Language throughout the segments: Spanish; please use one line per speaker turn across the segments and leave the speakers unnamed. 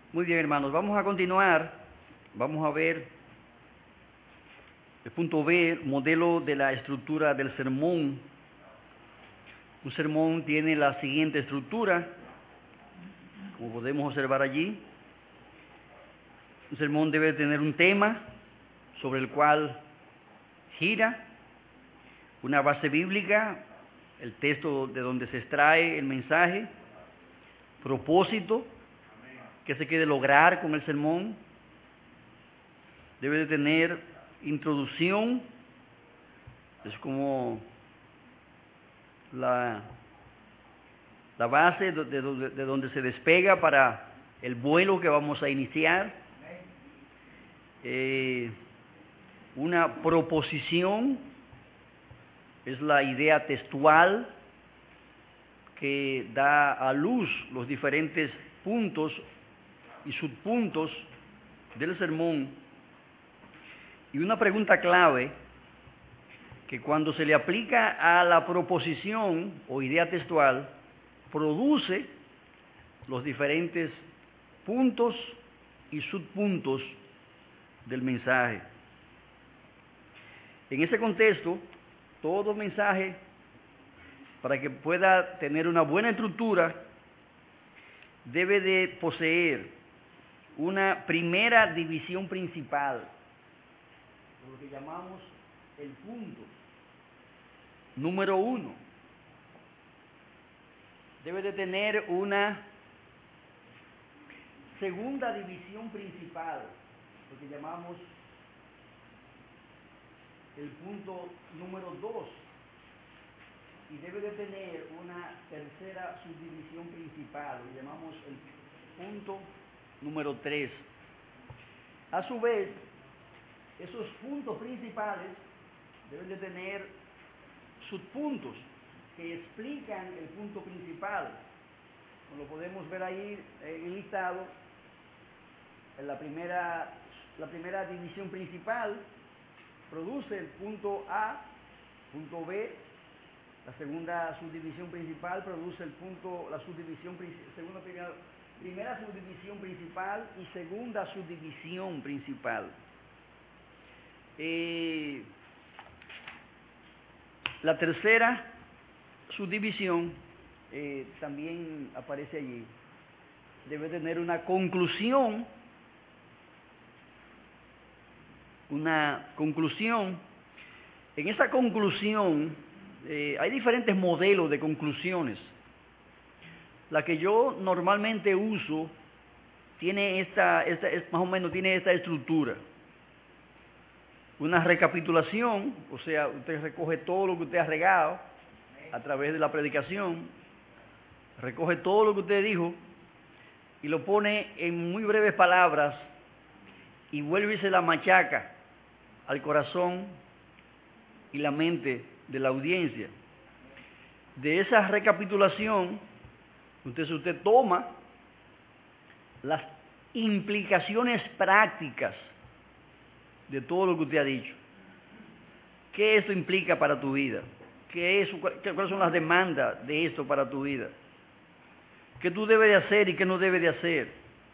Muy bien, hermanos, vamos a continuar. Vamos a ver el punto B, modelo de la estructura del sermón. Un sermón tiene la siguiente estructura, como podemos observar allí. Un sermón debe tener un tema sobre el cual gira, una base bíblica, el texto de donde se extrae el mensaje, propósito, que se quiere lograr con el sermón, debe de tener introducción, es como la base de donde se despega para el vuelo que vamos a iniciar, una proposición, es la idea textual que da a luz los diferentes puntos y subpuntos del sermón, y una pregunta clave que cuando se le aplica a la proposición o idea textual produce los diferentes puntos y subpuntos del mensaje. En ese contexto, todo mensaje, para que pueda tener una buena estructura, debe de poseer una primera división principal, lo que llamamos el punto número 1. Debe de tener una segunda división principal, lo que llamamos el punto número 2, y debe de tener una tercera subdivisión principal, lo llamamos el punto número 3. A su vez, esos puntos principales deben de tener subpuntos que explican el punto principal. Como lo podemos ver ahí listado, en la primera división principal produce el punto A, punto B. La segunda subdivisión principal produce primera subdivisión principal y segunda subdivisión principal. La tercera subdivisión también aparece allí. Debe tener una conclusión. En esa conclusión hay diferentes modelos de conclusiones. La que yo normalmente uso tiene más o menos tiene esta estructura. Una recapitulación, o sea, usted recoge todo lo que usted ha regado a través de la predicación, recoge todo lo que usted dijo y lo pone en muy breves palabras y vuelve y se la machaca al corazón y la mente de la audiencia. De esa recapitulación, usted toma las implicaciones prácticas de todo lo que usted ha dicho. ¿Qué esto implica para tu vida? ¿Cuáles son las demandas de esto para tu vida? ¿Qué tú debes de hacer y qué no debes de hacer?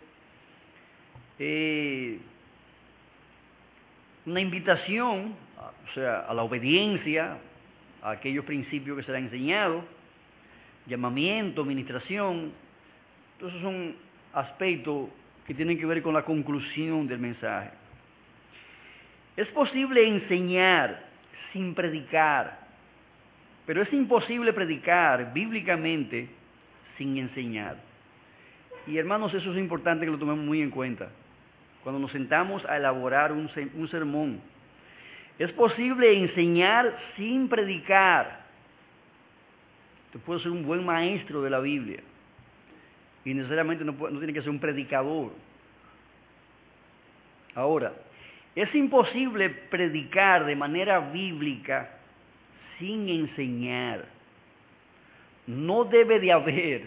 Una invitación, o sea, a la obediencia, a aquellos principios que se le han enseñado, llamamiento, ministración. Entonces son aspectos que tienen que ver con la conclusión del mensaje. Es posible enseñar sin predicar, pero es imposible predicar bíblicamente sin enseñar. Y hermanos, eso es importante que lo tomemos muy en cuenta cuando nos sentamos a elaborar un sermón. Es posible enseñar sin predicar. Usted puede ser un buen maestro de la Biblia y necesariamente no tiene que ser un predicador. Ahora, es imposible predicar de manera bíblica sin enseñar. No debe de haber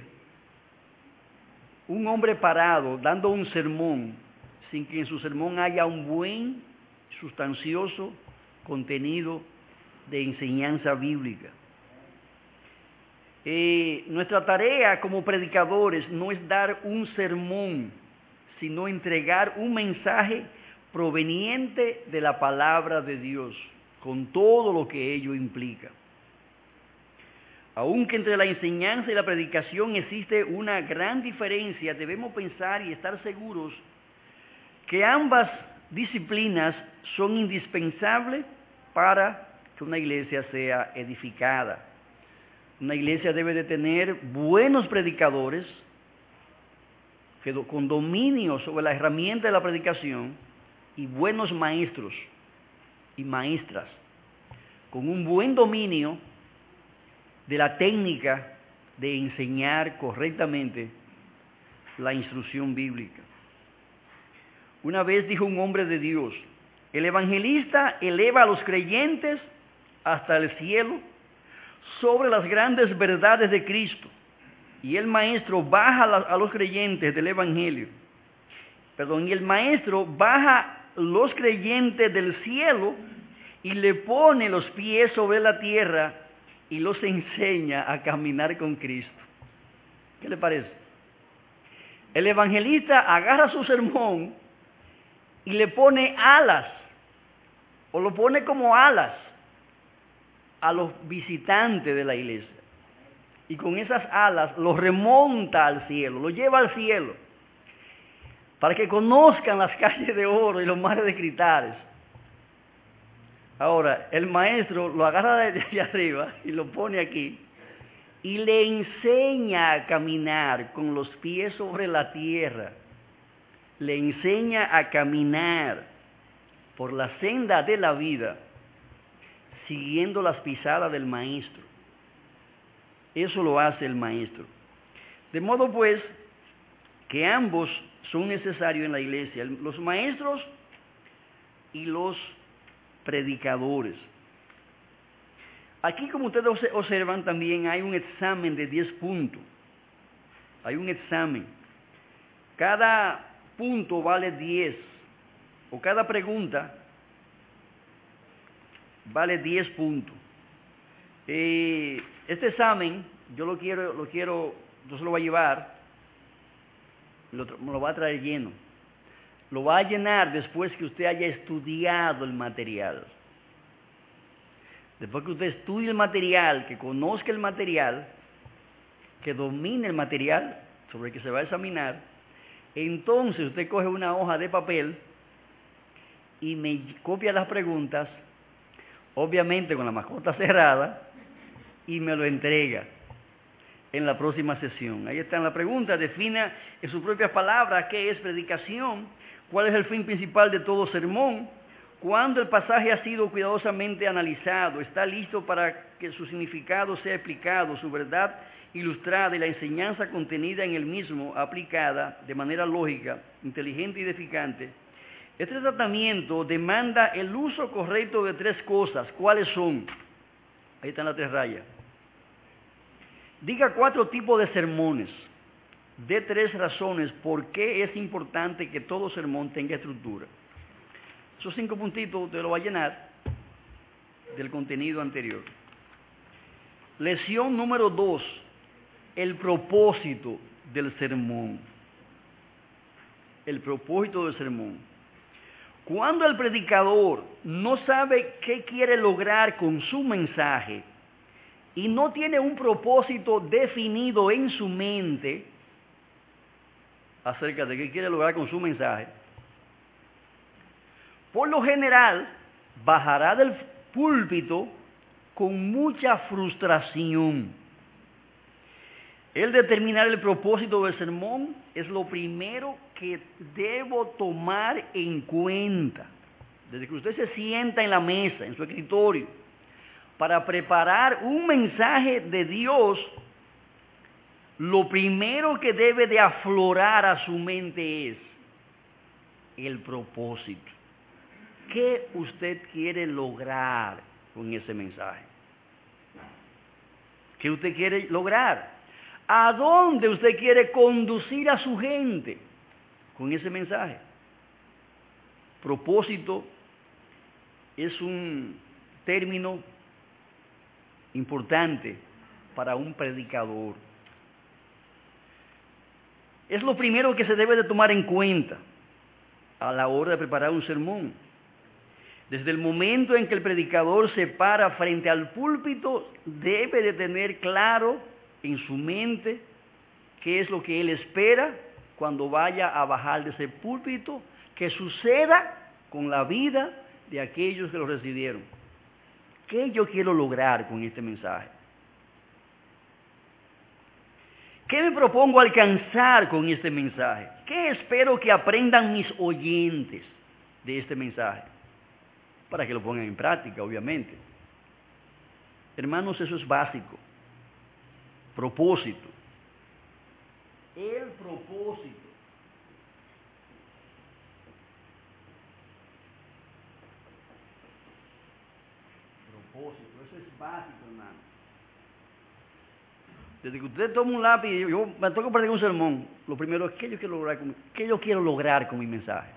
un hombre parado dando un sermón sin que en su sermón haya un buen, sustancioso contenido de enseñanza bíblica. Nuestra tarea como predicadores no es dar un sermón sino entregar un mensaje proveniente de la palabra de Dios, con todo lo que ello implica. Aunque entre la enseñanza y la predicación existe una gran diferencia, debemos pensar y estar seguros que ambas disciplinas son indispensables para que una iglesia sea edificada. Una iglesia debe de tener buenos predicadores con dominio sobre la herramienta de la predicación y buenos maestros y maestras con un buen dominio de la técnica de enseñar correctamente la instrucción bíblica. Una vez dijo un hombre de Dios: el evangelista eleva a los creyentes hasta el cielo sobre las grandes verdades de Cristo, y el maestro baja a los creyentes del evangelio. Y el maestro baja los creyentes del cielo y le pone los pies sobre la tierra y los enseña a caminar con Cristo. ¿Qué le parece? El evangelista agarra su sermón y le pone alas, o lo pone como alas a los visitantes de la iglesia. Y con esas alas los remonta al cielo, los lleva al cielo, para que conozcan las calles de oro y los mares de cristales. Ahora, el maestro lo agarra de arriba y lo pone aquí y le enseña a caminar con los pies sobre la tierra. Le enseña a caminar por la senda de la vida, siguiendo las pisadas del maestro. Eso lo hace el maestro. De modo pues que ambos son necesarios en la iglesia, los maestros y los predicadores. Aquí, como ustedes observan, también hay un examen de 10 puntos. Hay un examen. Cada punto vale 10, o cada pregunta vale 10 puntos. Este examen, yo se lo voy a llevar, me lo va a traer lleno. Lo va a llenar después que usted haya estudiado el material. Después que usted estudie el material, que conozca el material, que domine el material sobre el que se va a examinar, entonces usted coge una hoja de papel y me copia las preguntas, obviamente con la mascota cerrada, y me lo entrega en la próxima sesión. Ahí está la pregunta: defina en sus propias palabras qué es predicación, cuál es el fin principal de todo sermón, cuándo el pasaje ha sido cuidadosamente analizado, está listo para que su significado sea explicado, su verdad ilustrada y la enseñanza contenida en el mismo aplicada de manera lógica, inteligente y edificante. Este tratamiento demanda el uso correcto de 3 cosas. ¿Cuáles son? Ahí están las 3 rayas. Diga 4 tipos de sermones. De 3 razones por qué es importante que todo sermón tenga estructura. Esos 5 puntitos usted lo va a llenar del contenido anterior. Lección número 2. El propósito del sermón. El propósito del sermón. Cuando el predicador no sabe qué quiere lograr con su mensaje y no tiene un propósito definido en su mente acerca de qué quiere lograr con su mensaje, por lo general bajará del púlpito con mucha frustración. El determinar el propósito del sermón es lo primero que debo tomar en cuenta. Desde que usted se sienta en la mesa, en su escritorio, para preparar un mensaje de Dios, lo primero que debe de aflorar a su mente es el propósito. ¿Qué usted quiere lograr con ese mensaje? ¿Qué usted quiere lograr? ¿A dónde usted quiere conducir a su gente con ese mensaje? Propósito es un término importante para un predicador. es lo primero que se debe de tomar en cuenta a la hora de preparar un sermón. Desde el momento en que el predicador se para frente al púlpito, debe de tener claro en su mente qué es lo que él espera cuando vaya a bajar de ese púlpito, que suceda con la vida de aquellos que lo recibieron. ¿Qué yo quiero lograr con este mensaje? ¿Qué me propongo alcanzar con este mensaje? ¿Qué espero que aprendan mis oyentes de este mensaje? Para que lo pongan en práctica, obviamente. Hermanos, eso es básico. Propósito. El propósito. Propósito, eso es básico, hermano. Desde que usted toma un lápiz y yo me toca predicar un sermón, lo primero es qué yo quiero lograr con mi mensaje.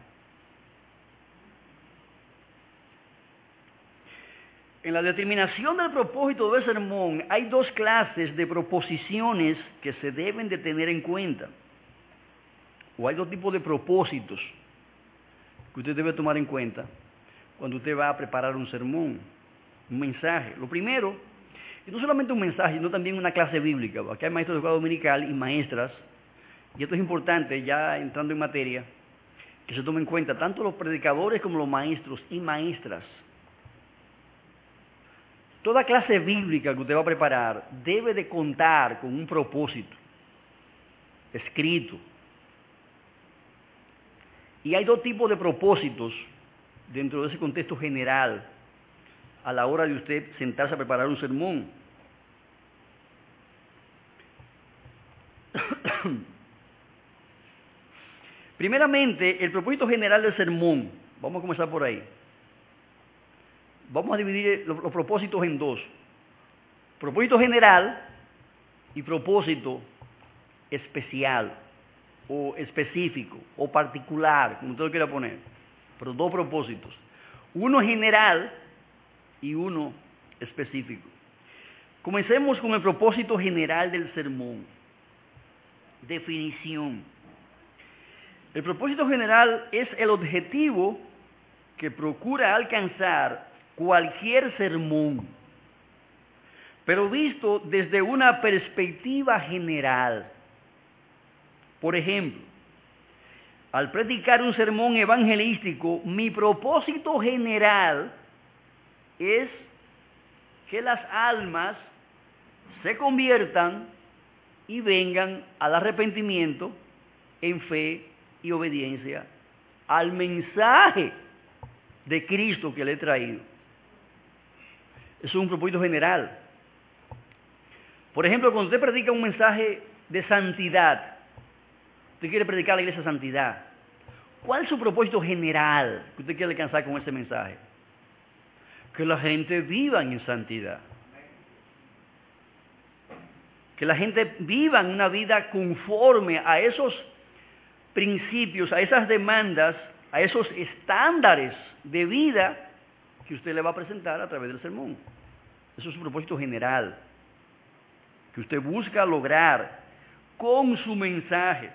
En la determinación del propósito del sermón hay dos clases de proposiciones que se deben de tener en cuenta. O hay dos tipos de propósitos que usted debe tomar en cuenta cuando usted va a preparar un sermón, un mensaje. Lo primero, y no solamente un mensaje, sino también una clase bíblica. Aquí hay maestros de escuela dominical y maestras, y esto es importante, ya entrando en materia, que se tome en cuenta tanto los predicadores como los maestros y maestras. Toda clase bíblica que usted va a preparar debe de contar con un propósito escrito. Y hay dos tipos de propósitos dentro de ese contexto general a la hora de usted sentarse a preparar un sermón. Primeramente, el propósito general del sermón. Vamos a comenzar por ahí. Vamos a dividir los propósitos en dos. Propósito general y propósito especial o específico o particular, como usted lo quiera poner. Pero dos propósitos. Uno general y uno específico. Comencemos con el propósito general del sermón. Definición. El propósito general es el objetivo que procura alcanzar cualquier sermón, pero visto desde una perspectiva general. Por ejemplo, al predicar un sermón evangelístico, mi propósito general es que las almas se conviertan y vengan al arrepentimiento en fe y obediencia al mensaje de Cristo que le he traído. Eso es un propósito general. Por ejemplo, cuando usted predica un mensaje de santidad, usted quiere predicar a la iglesia santidad, ¿cuál es su propósito general que usted quiere alcanzar con ese mensaje? Que la gente viva en santidad. Que la gente viva una vida conforme a esos principios, a esas demandas, a esos estándares de vida que usted le va a presentar a través del sermón. Eso es un propósito general que usted busca lograr con su mensaje.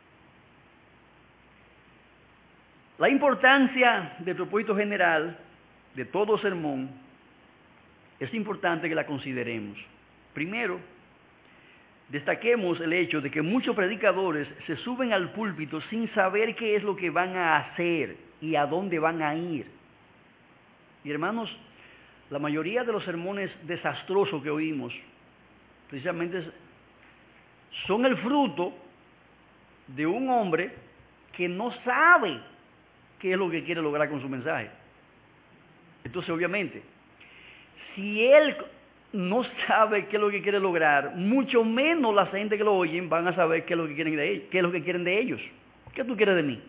La importancia del propósito general de todo sermón es importante que la consideremos. Primero, destaquemos el hecho de que muchos predicadores se suben al púlpito sin saber qué es lo que van a hacer y a dónde van a ir. Y hermanos, la mayoría de los sermones desastrosos que oímos, precisamente son el fruto de un hombre que no sabe qué es lo que quiere lograr con su mensaje. Entonces, obviamente, si él no sabe qué es lo que quiere lograr, mucho menos la gente que lo oyen van a saber qué es lo que quieren de ellos, qué es lo que quieren de ellos. ¿Qué tú quieres de mí?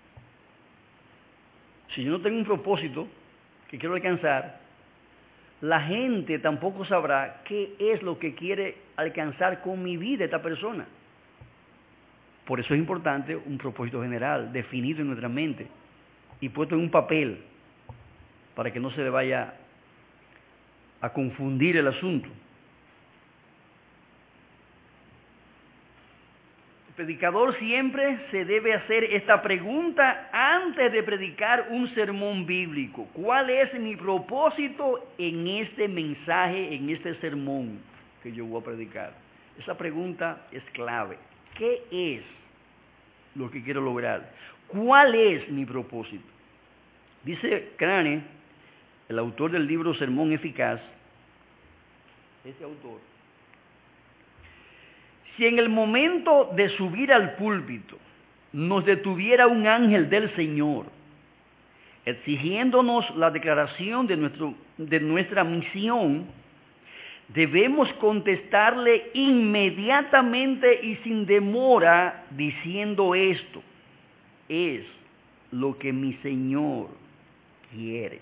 Si yo no tengo un propósito que quiero alcanzar, la gente tampoco sabrá qué es lo que quiere alcanzar con mi vida esta persona. Por eso es importante un propósito general, definido en nuestra mente y puesto en un papel, para que no se le vaya a confundir el asunto. predicador siempre se debe hacer esta pregunta antes de predicar un sermón bíblico. ¿Cuál es mi propósito en este mensaje, en este sermón que yo voy a predicar? Esa pregunta es clave. ¿Qué es lo que quiero lograr? ¿Cuál es mi propósito? Dice Crane, el autor del libro Sermón Eficaz, ese autor, si en el momento de subir al púlpito nos detuviera un ángel del Señor, exigiéndonos la declaración de nuestra misión, debemos contestarle inmediatamente y sin demora diciendo esto: es lo que mi Señor quiere.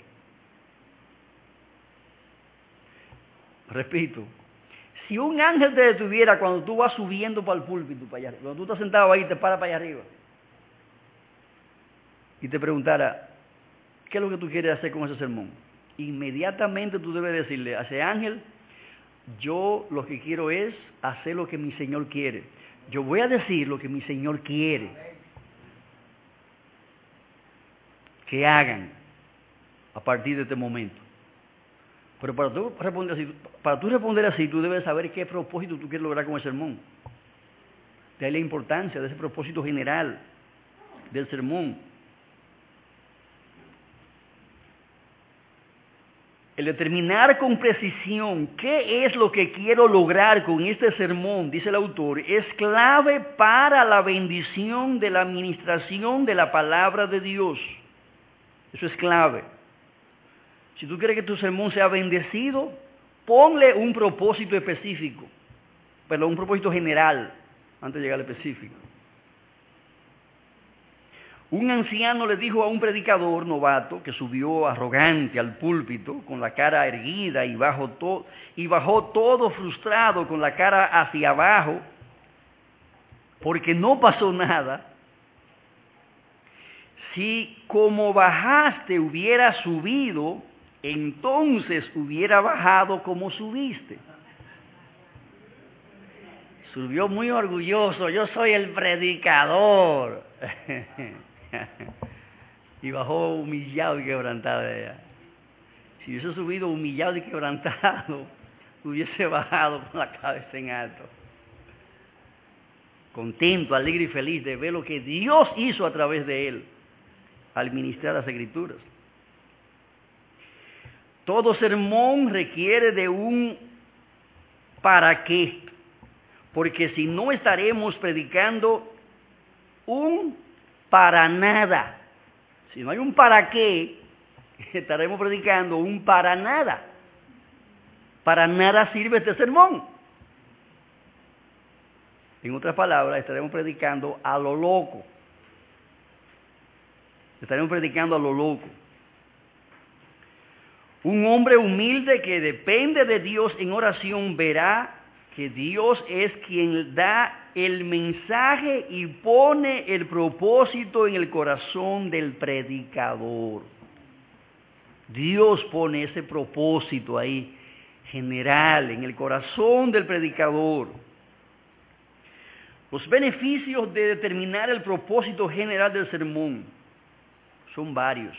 Repito, si un ángel te detuviera cuando tú vas subiendo para el púlpito, para allá, cuando tú estás sentado ahí, te para para allá arriba, y te preguntara, ¿qué es lo que tú quieres hacer con ese sermón? Inmediatamente tú debes decirle a ese ángel: yo lo que quiero es hacer lo que mi Señor quiere. Yo voy a decir lo que mi Señor quiere que hagan a partir de este momento. Pero para tú responder así, tú debes saber qué propósito tú quieres lograr con el sermón. De ahí la importancia de ese propósito general del sermón. El determinar con precisión qué es lo que quiero lograr con este sermón, dice el autor, es clave para la bendición de la administración de la palabra de Dios. Eso es clave. Si tú quieres que tu sermón sea bendecido, ponle un propósito específico, un propósito general, antes de llegar al específico. Un anciano le dijo a un predicador novato que subió arrogante al púlpito, con la cara erguida y bajó todo frustrado, con la cara hacia abajo, porque no pasó nada: si como bajaste hubiera subido, entonces hubiera bajado como subiste. Subió muy orgulloso: yo soy el predicador. Y bajó humillado y quebrantado de allá. Si hubiese subido humillado y quebrantado, hubiese bajado con la cabeza en alto, contento, alegre y feliz de ver lo que Dios hizo a través de él al ministrar las Escrituras. Todo sermón requiere de un para qué, porque si no estaremos predicando un para nada. Si no hay un para qué, estaremos predicando un para nada. Para nada sirve este sermón. En otras palabras, estaremos predicando a lo loco. Estaremos predicando a lo loco. Un hombre humilde que depende de Dios en oración verá que Dios es quien da el mensaje y pone el propósito en el corazón del predicador. Dios pone ese propósito ahí, general, en el corazón del predicador. Los beneficios de determinar el propósito general del sermón son varios.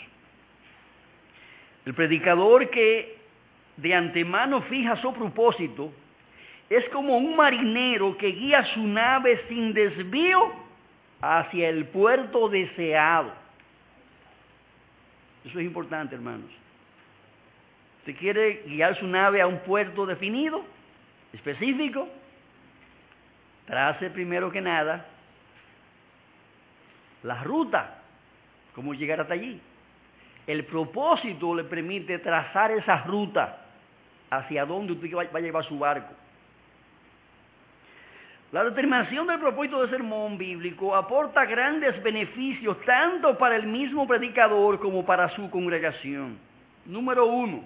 El predicador que de antemano fija su propósito es como un marinero que guía su nave sin desvío hacia el puerto deseado. Eso es importante, hermanos. ¿Usted quiere guiar su nave a un puerto definido, específico? Trace primero que nada la ruta, cómo llegar hasta allí. El propósito le permite trazar esa ruta hacia donde usted va a llevar su barco. La determinación del propósito del sermón bíblico aporta grandes beneficios tanto para el mismo predicador como para su congregación. Número uno.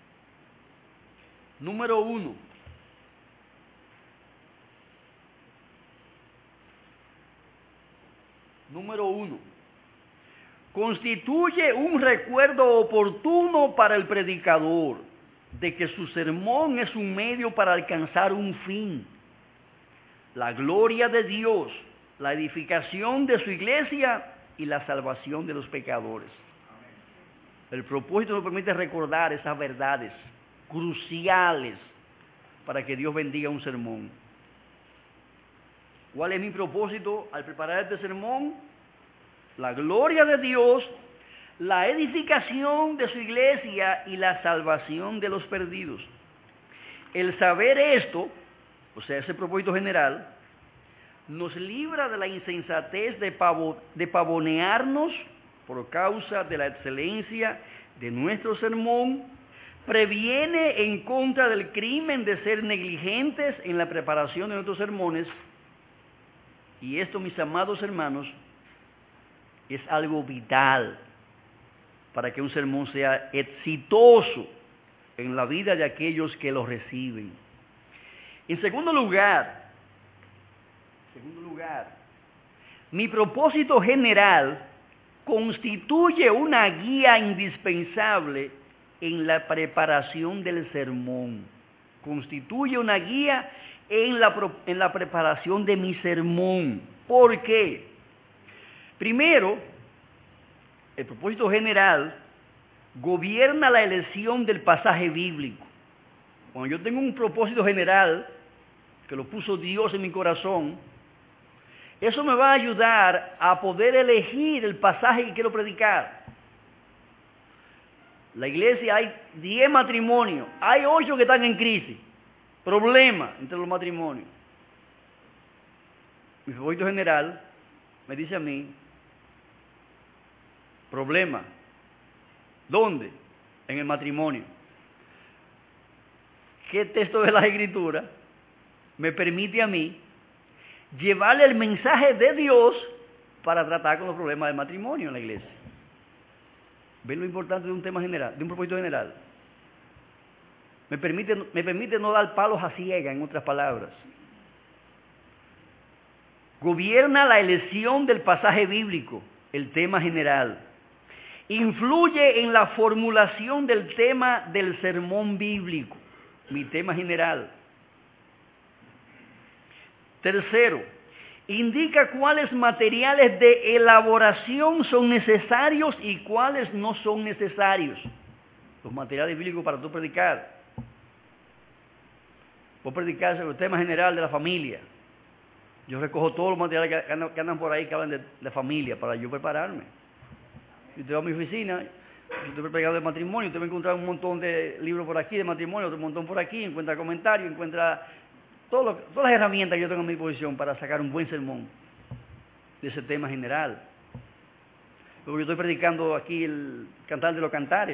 Constituye un recuerdo oportuno para el predicador de que su sermón es un medio para alcanzar un fin: la gloria de Dios la edificación de su iglesia y la salvación de los pecadores. El propósito nos permite recordar esas verdades cruciales para que Dios bendiga un sermón. ¿Cuál es mi propósito al preparar este sermón? La gloria de Dios, la edificación de su iglesia y la salvación de los perdidos. El saber esto, o sea, ese propósito general, nos libra de la insensatez de pavonearnos por causa de la excelencia de nuestro sermón, previene en contra del crimen de ser negligentes en la preparación de nuestros sermones, y esto, mis amados hermanos, es algo vital para que un sermón sea exitoso en la vida de aquellos que lo reciben. En segundo lugar, mi propósito general constituye una guía indispensable en la preparación del sermón. Constituye una guía en la preparación de mi sermón. ¿Por qué? Primero, el propósito general gobierna la elección del pasaje bíblico. Cuando yo tengo un propósito general, que lo puso Dios en mi corazón, eso me va a ayudar a poder elegir el pasaje que quiero predicar. La iglesia hay 10 matrimonios, hay 8 que están en crisis, problemas entre los matrimonios. Mi propósito general me dice a mí, problema, ¿dónde? En el matrimonio. ¿Qué texto de las Escrituras me permite a mí llevarle el mensaje de Dios para tratar con los problemas del matrimonio en la iglesia? ¿Ven lo importante de un tema general, de un propósito general? Me permite no dar palos a ciegas, en otras palabras. Gobierna la elección del pasaje bíblico, el tema general. Influye en la formulación del tema del sermón bíblico, mi tema general. Tercero, indica cuáles materiales de elaboración son necesarios y cuáles no son necesarios. Los materiales bíblicos para tú predicar. Vos predicar sobre el tema general de la familia. Yo recojo todos los materiales que andan por ahí que hablan de familia para yo prepararme. Si usted va a mi oficina, si usted va predicando de matrimonio, usted va a encontrar un montón de libros por aquí de matrimonio, otro montón por aquí, encuentra comentarios, encuentra todas las herramientas que yo tengo a mi disposición para sacar un buen sermón de ese tema general. Luego yo estoy predicando aquí el Cantar de los Cantares.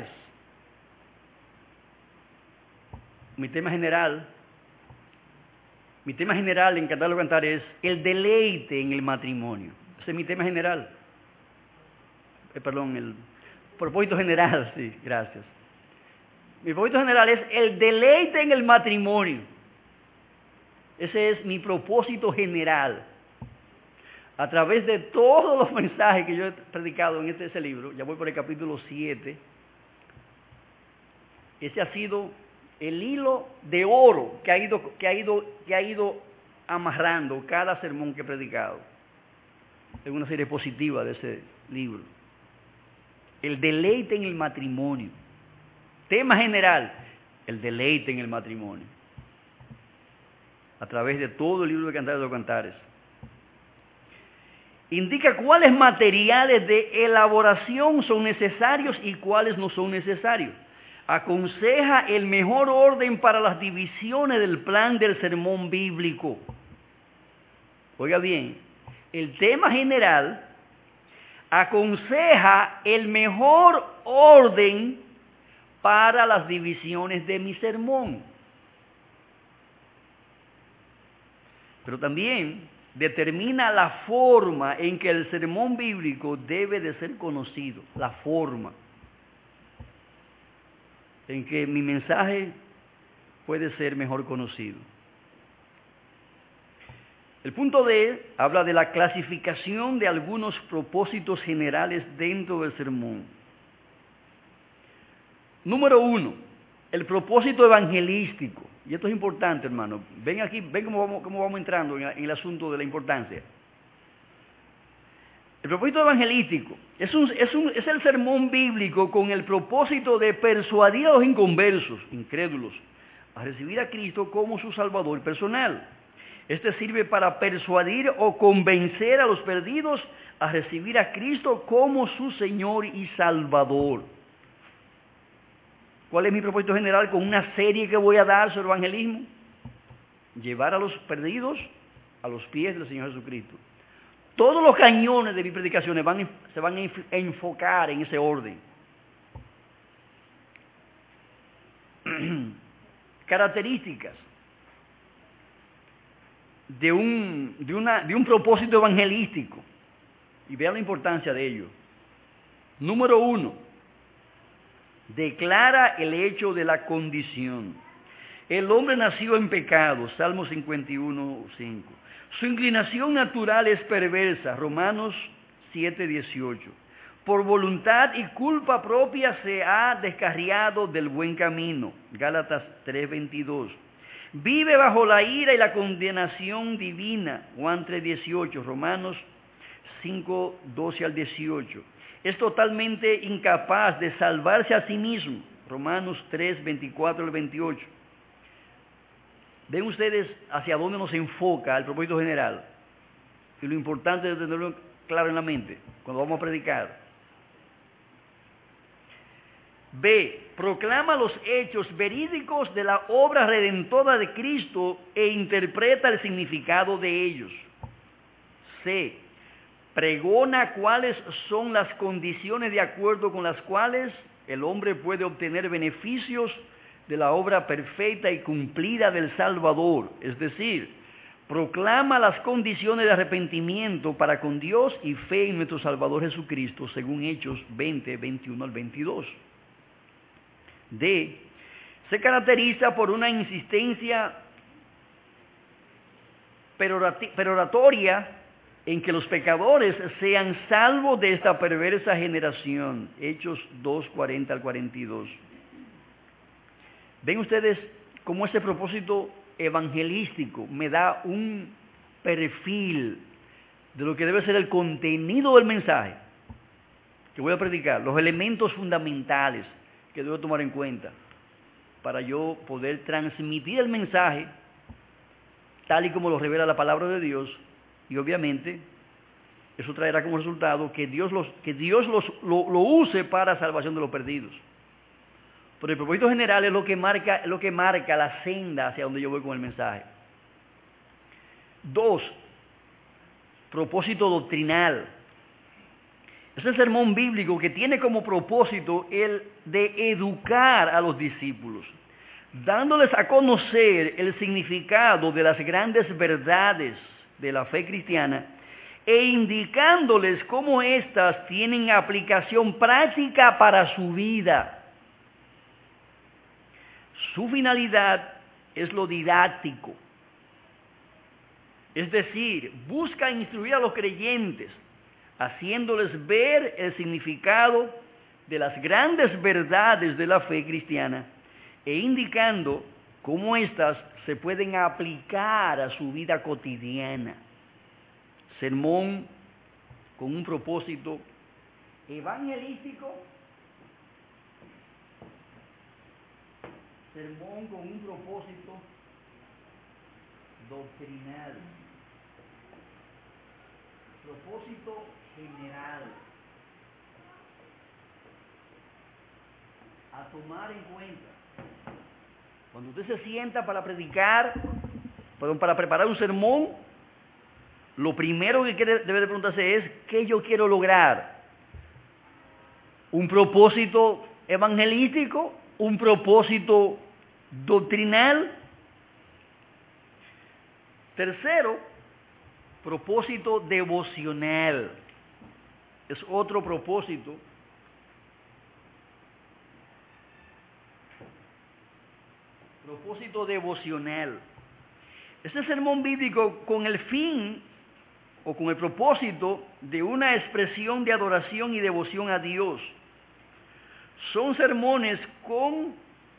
Mi tema general en Cantar de los Cantares es el deleite en el matrimonio. Ese es mi tema general. El propósito general, sí, gracias. Mi propósito general es el deleite en el matrimonio. Ese es mi propósito general. A través de todos los mensajes que yo he predicado en ese libro, ya voy por el capítulo 7, ese ha sido el hilo de oro que ha ido amarrando cada sermón que he predicado. Es una serie positiva de ese libro. El deleite en el matrimonio. Tema general, el deleite en el matrimonio. A través de todo el libro de Cantares de los Cantares. Indica cuáles materiales de elaboración son necesarios y cuáles no son necesarios. Aconseja el mejor orden para las divisiones del plan del sermón bíblico. Oiga bien, el tema general aconseja el mejor orden para las divisiones de mi sermón. Pero también determina la forma en que el sermón bíblico debe de ser conocido, la forma en que mi mensaje puede ser mejor conocido. El punto D habla de la clasificación de algunos propósitos generales dentro del sermón. Número 1, el propósito evangelístico. Y esto es importante, hermano. Ven aquí, ven cómo vamos entrando en el asunto de la importancia. El propósito evangelístico es el sermón bíblico con el propósito de persuadir a los inconversos, incrédulos, a recibir a Cristo como su Salvador personal. Este sirve para persuadir o convencer a los perdidos a recibir a Cristo como su Señor y Salvador. ¿Cuál es mi propósito general con una serie que voy a dar sobre evangelismo? Llevar a los perdidos a los pies del Señor Jesucristo. Todos los cañones de mis predicaciones se van a enfocar en ese orden. Características de un propósito evangelístico. Y vean la importancia de ello. Número 1. Declara el hecho de la condición. El hombre nació en pecado, Salmo 51:5. Su inclinación natural es perversa, Romanos 7:18. Por voluntad y culpa propia se ha descarriado del buen camino, Gálatas 3:22. Vive bajo la ira y la condenación divina, Juan 3:18, Romanos 5:12 al 18. Es totalmente incapaz de salvarse a sí mismo, Romanos 3:24 al 28. ¿Ven ustedes hacia dónde nos enfoca el propósito general? Y lo importante es tenerlo claro en la mente cuando vamos a predicar. B. Proclama los hechos verídicos de la obra redentora de Cristo e interpreta el significado de ellos. C. Pregona cuáles son las condiciones de acuerdo con las cuales el hombre puede obtener beneficios de la obra perfecta y cumplida del Salvador. Es decir, proclama las condiciones de arrepentimiento para con Dios y fe en nuestro Salvador Jesucristo, según Hechos 20, 21 al 22. D. Se caracteriza por una insistencia peroratoria en que los pecadores sean salvos de esta perversa generación. Hechos 2, 40 al 42. ¿Ven ustedes cómo ese propósito evangelístico me da un perfil de lo que debe ser el contenido del mensaje que voy a predicar? Los elementos fundamentales que debo tomar en cuenta para yo poder transmitir el mensaje tal y como lo revela la palabra de Dios, y obviamente eso traerá como resultado que Dios lo use para salvación de los perdidos. Pero el propósito general es lo que marca la senda hacia donde yo voy con el mensaje. 2. Propósito doctrinal. Es el sermón bíblico que tiene como propósito el de educar a los discípulos, dándoles a conocer el significado de las grandes verdades de la fe cristiana e indicándoles cómo éstas tienen aplicación práctica para su vida. Su finalidad es lo didáctico, es decir, busca instruir a los creyentes, haciéndoles ver el significado de las grandes verdades de la fe cristiana e indicando cómo éstas se pueden aplicar a su vida cotidiana. Sermón con un propósito evangelístico, sermón con un propósito doctrinal, propósito general, a tomar en cuenta. Cuando usted se sienta para predicar, para preparar un sermón, lo primero que debe de preguntarse es, ¿qué yo quiero lograr? ¿Un propósito evangelístico? ¿Un propósito doctrinal? Tercero, propósito devocional. Es otro propósito. Propósito devocional. Este sermón bíblico con el fin o con el propósito de una expresión de adoración y devoción a Dios. Son sermones con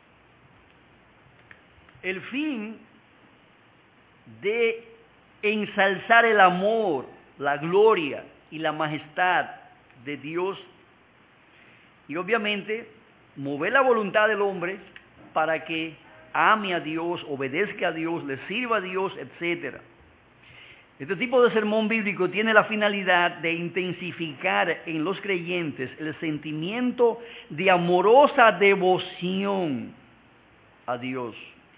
el fin de ensalzar el amor, la gloria y la majestad de Dios y obviamente mover la voluntad del hombre para que ame a Dios, obedezca a Dios, le sirva a Dios, etc. Este tipo de sermón bíblico tiene la finalidad de intensificar en los creyentes el sentimiento de amorosa devoción a Dios,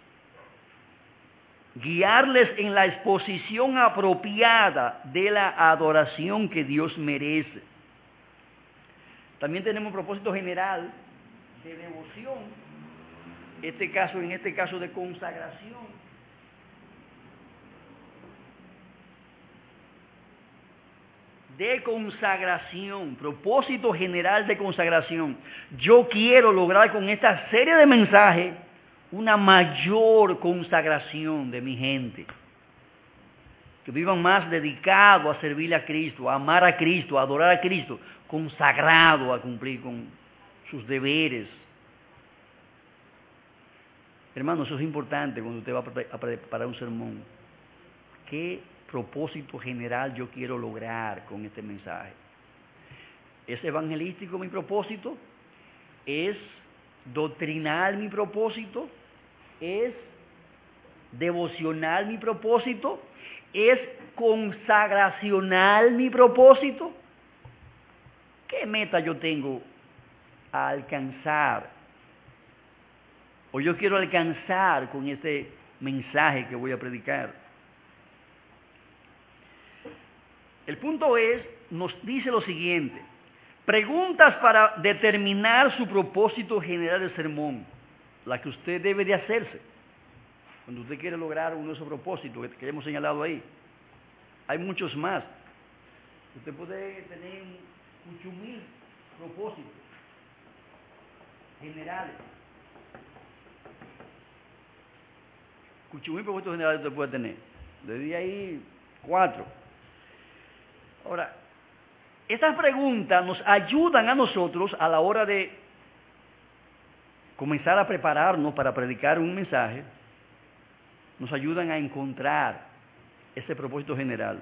guiarles en la exposición apropiada de la adoración que Dios merece. También tenemos un propósito general de devoción, en este caso de consagración. De consagración, propósito general de consagración. Yo quiero lograr con esta serie de mensajes una mayor consagración de mi gente. Que vivan más dedicados a servirle a Cristo, a amar a Cristo, a adorar a Cristo, consagrado a cumplir con sus deberes. Hermano, eso es importante cuando usted va a preparar un sermón. ¿Qué propósito general yo quiero lograr con este mensaje? ¿Es evangelístico mi propósito? ¿Es doctrinal mi propósito? ¿Es devocional mi propósito? ¿Es consagracional mi propósito? ¿Qué meta yo tengo a alcanzar? ¿O yo quiero alcanzar con este mensaje que voy a predicar? El punto es, nos dice lo siguiente: preguntas para determinar su propósito general del sermón, la que usted debe de hacerse cuando usted quiere lograr uno de esos propósitos que hemos señalado ahí. Hay muchos más. Usted puede tener 8,000 propósitos generales. 8,000 propósitos generales usted puede tener. Le di ahí 4. Ahora, estas preguntas nos ayudan a nosotros a la hora de comenzar a prepararnos para predicar un mensaje, nos ayudan a encontrar ese propósito general.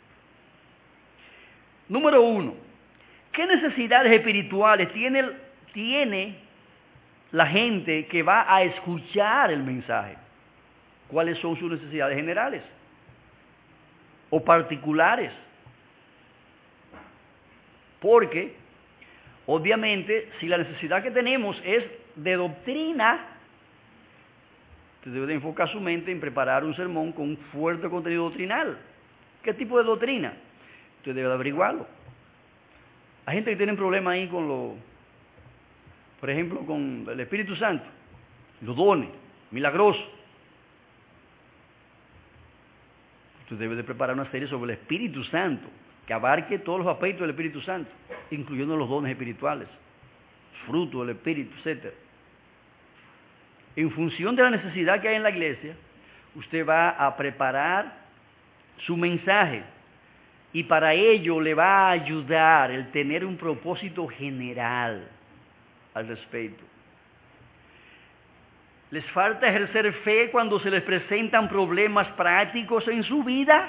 Número 1, ¿qué necesidades espirituales tiene la gente que va a escuchar el mensaje? ¿Cuáles son sus necesidades generales o particulares? Porque, obviamente, si la necesidad que tenemos es de doctrina, usted debe de enfocar su mente en preparar un sermón con un fuerte contenido doctrinal. ¿Qué tipo de doctrina? Usted debe de averiguarlo. Hay gente que tiene problemas ahí con por ejemplo, con el Espíritu Santo, los dones, milagrosos. Usted debe de preparar una serie sobre el Espíritu Santo, que abarque todos los aspectos del Espíritu Santo, incluyendo los dones espirituales, fruto del Espíritu, etc. En función de la necesidad que hay en la iglesia, usted va a preparar su mensaje y para ello le va a ayudar el tener un propósito general al respecto. ¿Les falta ejercer fe cuando se les presentan problemas prácticos en su vida?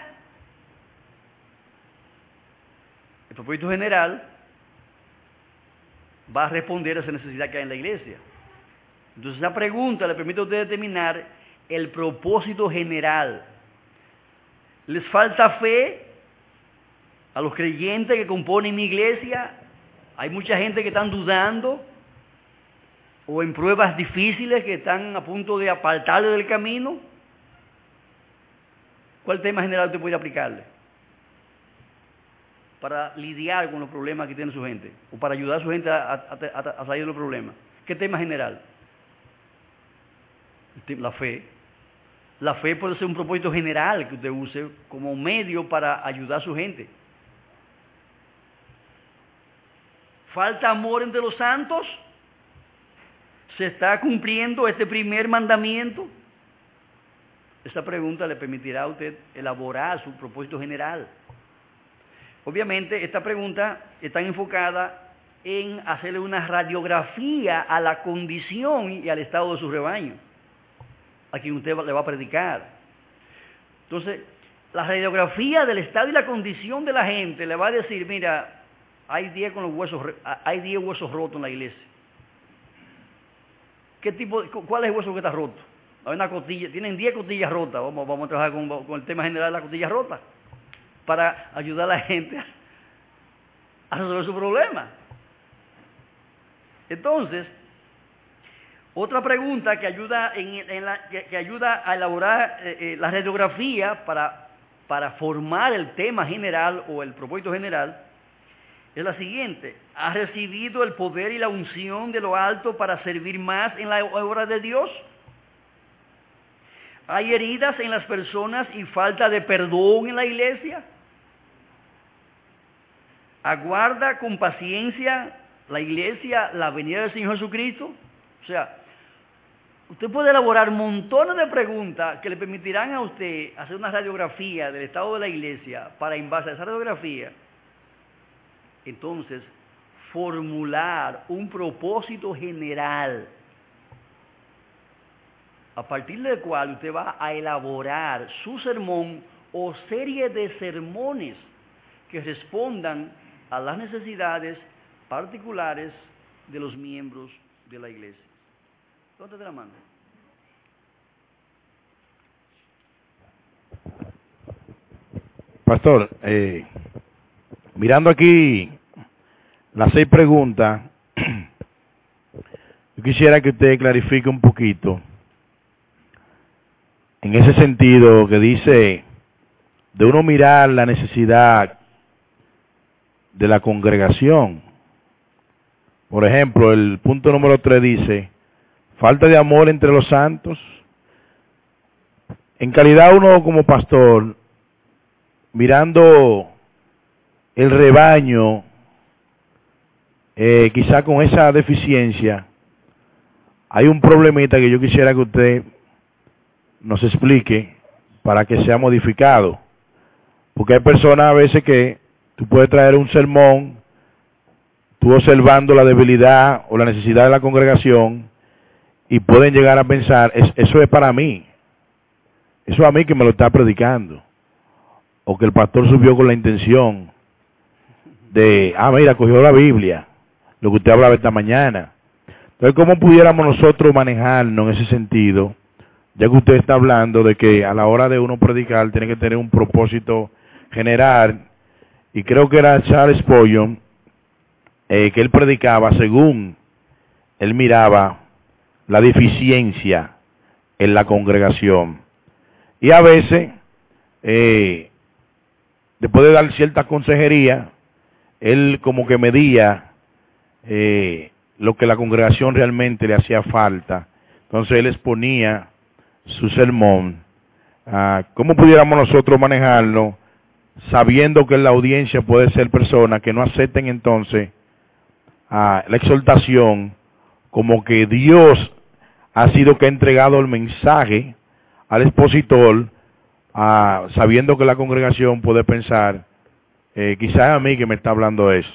El propósito general va a responder a esa necesidad que hay en la iglesia. Entonces, esa pregunta le permite a usted determinar el propósito general. ¿Les falta fe a los creyentes que componen mi iglesia? Hay mucha gente que están dudando o en pruebas difíciles que están a punto de apartarle del camino. ¿Cuál tema general usted puede aplicarle para lidiar con los problemas que tiene su gente o para ayudar a su gente a salir de los problemas? ¿Qué tema general? La fe. La fe puede ser un propósito general que usted use como medio para ayudar a su gente. ¿Falta amor entre los santos? ¿Se está cumpliendo este primer mandamiento? Esta pregunta le permitirá a usted elaborar su propósito general. Obviamente, esta pregunta está enfocada en hacerle una radiografía a la condición y al estado de su rebaño, a quien usted le va a predicar. Entonces, la radiografía del estado y la condición de la gente le va a decir, mira, hay 10 huesos rotos en la iglesia. ¿Cuál es el hueso que está roto? Hay una costilla, tienen 10 costillas rotas. Vamos a trabajar con el tema general de la costilla rota para ayudar a la gente a resolver su problema. Entonces, otra pregunta que ayuda que ayuda a elaborar la radiografía para formar el tema general o el propósito general es la siguiente: ¿ha recibido el poder y la unción de lo alto para servir más en la obra de Dios? ¿Hay heridas en las personas y falta de perdón en la iglesia? ¿Aguarda con paciencia la iglesia la venida del Señor Jesucristo? O sea, usted puede elaborar montones de preguntas que le permitirán a usted hacer una radiografía del estado de la iglesia para, en base a esa radiografía, entonces, formular un propósito general a partir del cual usted va a elaborar su sermón o serie de sermones que respondan a las necesidades particulares de los miembros de la iglesia. ¿Dónde te la mando?
Pastor, mirando aquí las 6 preguntas, yo quisiera que usted clarifique un poquito en ese sentido que dice de uno mirar la necesidad de la congregación. Por ejemplo, el punto número 3 dice, falta de amor entre los santos. En calidad uno como pastor, mirando el rebaño, quizá con esa deficiencia, hay un problemita que yo quisiera que usted nos explique para que sea modificado. Porque hay personas a veces que tú puedes traer un sermón, tú observando la debilidad o la necesidad de la congregación, y pueden llegar a pensar, eso es para mí, eso es a mí que me lo está predicando, o que el pastor subió con la intención de, mira, cogió la Biblia, lo que usted hablaba esta mañana. Entonces, ¿cómo pudiéramos nosotros manejarnos en ese sentido? Ya que usted está hablando de que a la hora de uno predicar tiene que tener un propósito general, y creo que era Charles Spurgeon, que él predicaba según él miraba la deficiencia en la congregación. Y a veces, después de dar cierta consejería, él como que medía lo que la congregación realmente le hacía falta. Entonces él exponía su sermón. ¿Cómo pudiéramos nosotros manejarlo sabiendo que en la audiencia puede ser personas que no acepten entonces la exhortación como que Dios ha sido que ha entregado el mensaje al expositor, sabiendo que la congregación puede pensar, quizás a mí que me está hablando eso?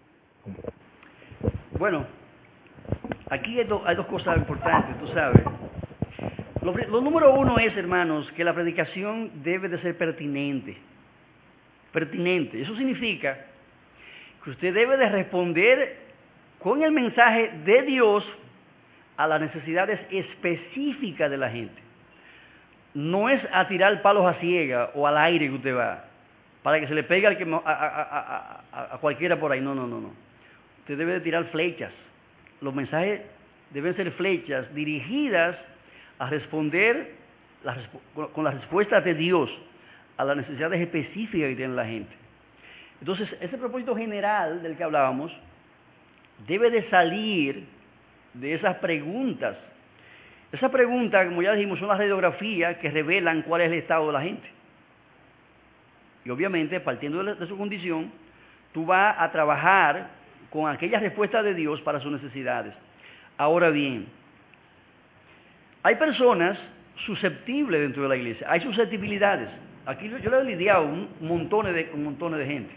Bueno, aquí hay dos cosas importantes, tú sabes. Lo número uno es, hermanos, que la predicación debe de ser pertinente. Pertinente. Eso significa que usted debe de responder con el mensaje de Dios a las necesidades específicas de la gente. No es a tirar palos a ciega o al aire que usted va, para que se le pegue a cualquiera por ahí. No. Usted debe de tirar flechas. Los mensajes deben ser flechas dirigidas a responder con las respuestas de Dios a las necesidades específicas que tiene la gente. Entonces, ese propósito general del que hablábamos debe de salir de esas preguntas. Esas preguntas, como ya dijimos, son las radiografías que revelan cuál es el estado de la gente. Y obviamente, partiendo de su condición, tú vas a trabajar con aquellas respuestas de Dios para sus necesidades. Ahora bien, hay personas susceptibles dentro de la iglesia, hay susceptibilidades. Aquí yo le he lidiado un montón de gente.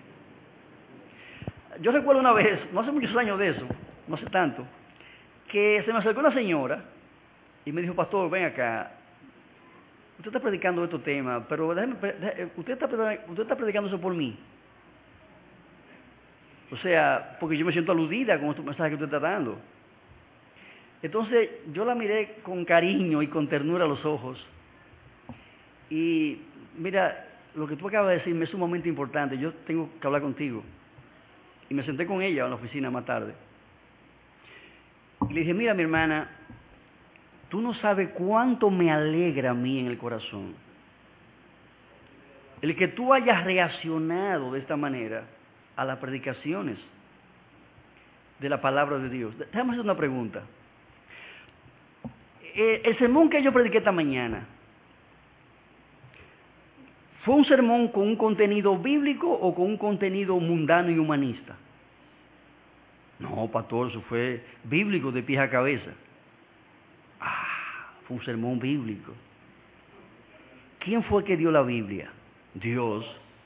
Yo recuerdo una vez, no hace muchos años de eso, no hace tanto, que se me acercó una señora y me dijo, pastor, ven acá, usted está predicando estos temas, pero usted está predicando eso por mí. O sea, porque yo me siento aludida con estos mensajes que usted está dando. Entonces, yo la miré con cariño y con ternura a los ojos. Y, mira, lo que tú acabas de decirme es sumamente importante. Yo tengo que hablar contigo. Y me senté con ella en la oficina más tarde. Y le dije, mira, mi hermana, tú no sabes cuánto me alegra a mí en el corazón el que tú hayas reaccionado de esta manera a las predicaciones de la palabra de Dios. Déjame hacer una pregunta. El sermón que yo prediqué esta mañana, ¿fue un sermón con un contenido bíblico o con un contenido mundano y humanista? No, pastor, eso fue bíblico de pies a cabeza. Fue un sermón bíblico. ¿Quién fue que dio la Biblia? Dios.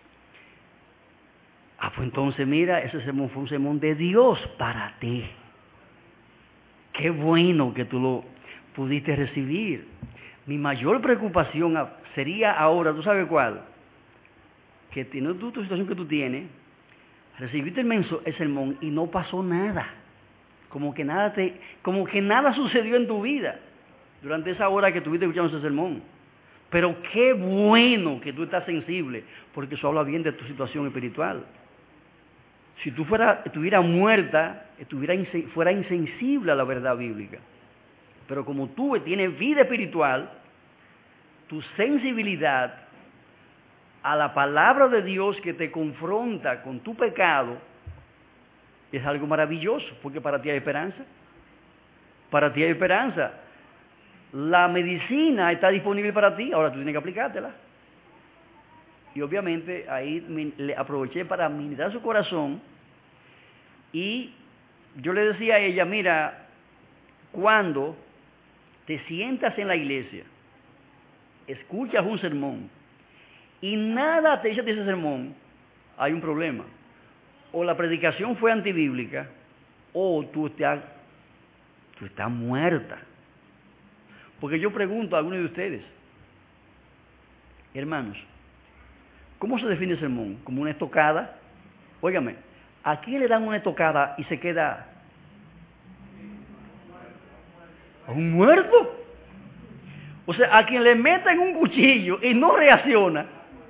Pues entonces mira, ese sermón fue un sermón de Dios para ti. Qué bueno que tú lo pudiste recibir. Mi mayor preocupación sería ahora, ¿tú sabes cuál? Que teniendo tu situación que tú tienes, recibiste el sermón y no pasó nada. Como que nada sucedió en tu vida durante esa hora que estuviste escuchando ese sermón. Pero qué bueno que tú estás sensible, porque eso habla bien de tu situación espiritual. Si tú estuvieras muerta, fuera insensible a la verdad bíblica. Pero como tú tienes vida espiritual, tu sensibilidad a la palabra de Dios que te confronta con tu pecado es algo maravilloso, porque para ti hay esperanza. Para ti hay esperanza. La medicina está disponible para ti, ahora tú tienes que aplicártela. Y obviamente ahí le aproveché para ministrar su corazón y yo le decía a ella, mira, cuando te sientas en la iglesia, escuchas un sermón y nada te dice de ese sermón, hay un problema. O la predicación fue antibíblica o tú estás muerta. Porque yo pregunto a algunos de ustedes, hermanos, ¿cómo se define el sermón? ¿Como una estocada? Óigame, ¿a quién le dan una estocada y se queda? ¿A un muerto? O sea, a quien le meten un cuchillo y no reacciona,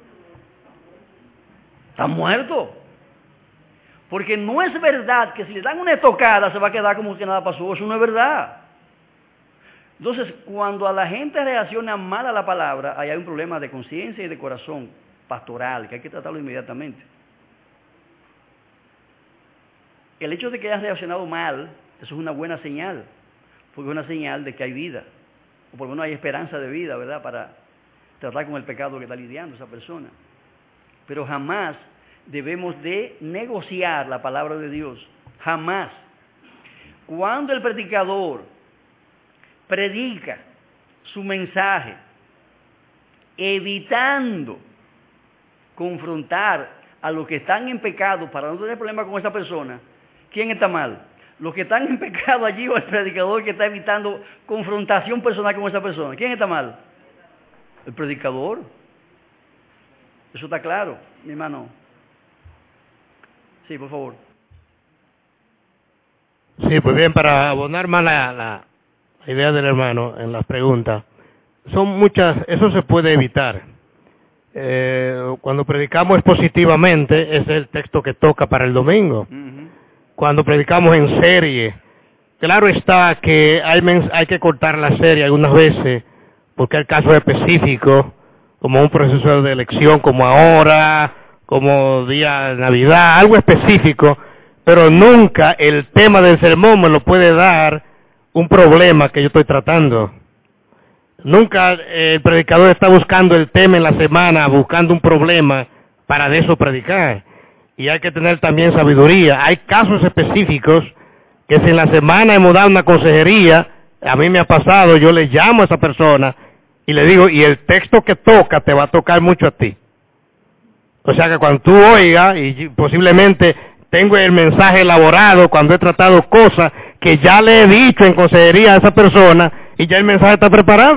está muerto. Porque no es verdad que si le dan una estocada se va a quedar como que nada pasó. Eso no es verdad. Entonces, cuando a la gente reacciona mal a la palabra, ahí hay un problema de conciencia y de corazón pastoral, que hay que tratarlo inmediatamente. El hecho de que hayas reaccionado mal, eso es una buena señal, porque es una señal de que hay vida, o por lo menos hay esperanza de vida, ¿verdad?, para tratar con el pecado que está lidiando esa persona. Pero jamás debemos de negociar la palabra de Dios, jamás. Cuando el predicador predica su mensaje evitando confrontar a los que están en pecado para no tener problema con esa persona, ¿quién está mal? ¿Los que están en pecado allí o el predicador que está evitando confrontación personal con esa persona? ¿Quién está mal? El predicador. Eso está claro, mi hermano. Sí, por favor.
Sí, pues bien, para abonar más la idea del hermano en las preguntas, son muchas, eso se puede evitar. Cuando predicamos expositivamente, es el texto que toca para el domingo. Cuando predicamos en serie, claro está que hay que cortar la serie algunas veces, porque hay casos específicos, como un proceso de elección, como ahora, como día de Navidad, algo específico, pero nunca el tema del sermón me lo puede dar un problema que yo estoy tratando. Nunca el predicador está buscando el tema en la semana, buscando un problema para de eso predicar. Y hay que tener también sabiduría. Hay casos específicos que si en la semana hemos dado una consejería, a mí me ha pasado, yo le llamo a esa persona y le digo, y el texto que toca te va a tocar mucho a ti. O sea que cuando tú oigas, y posiblemente tengo el mensaje elaborado cuando he tratado cosas que ya le he dicho en consejería a esa persona y ya el mensaje está preparado.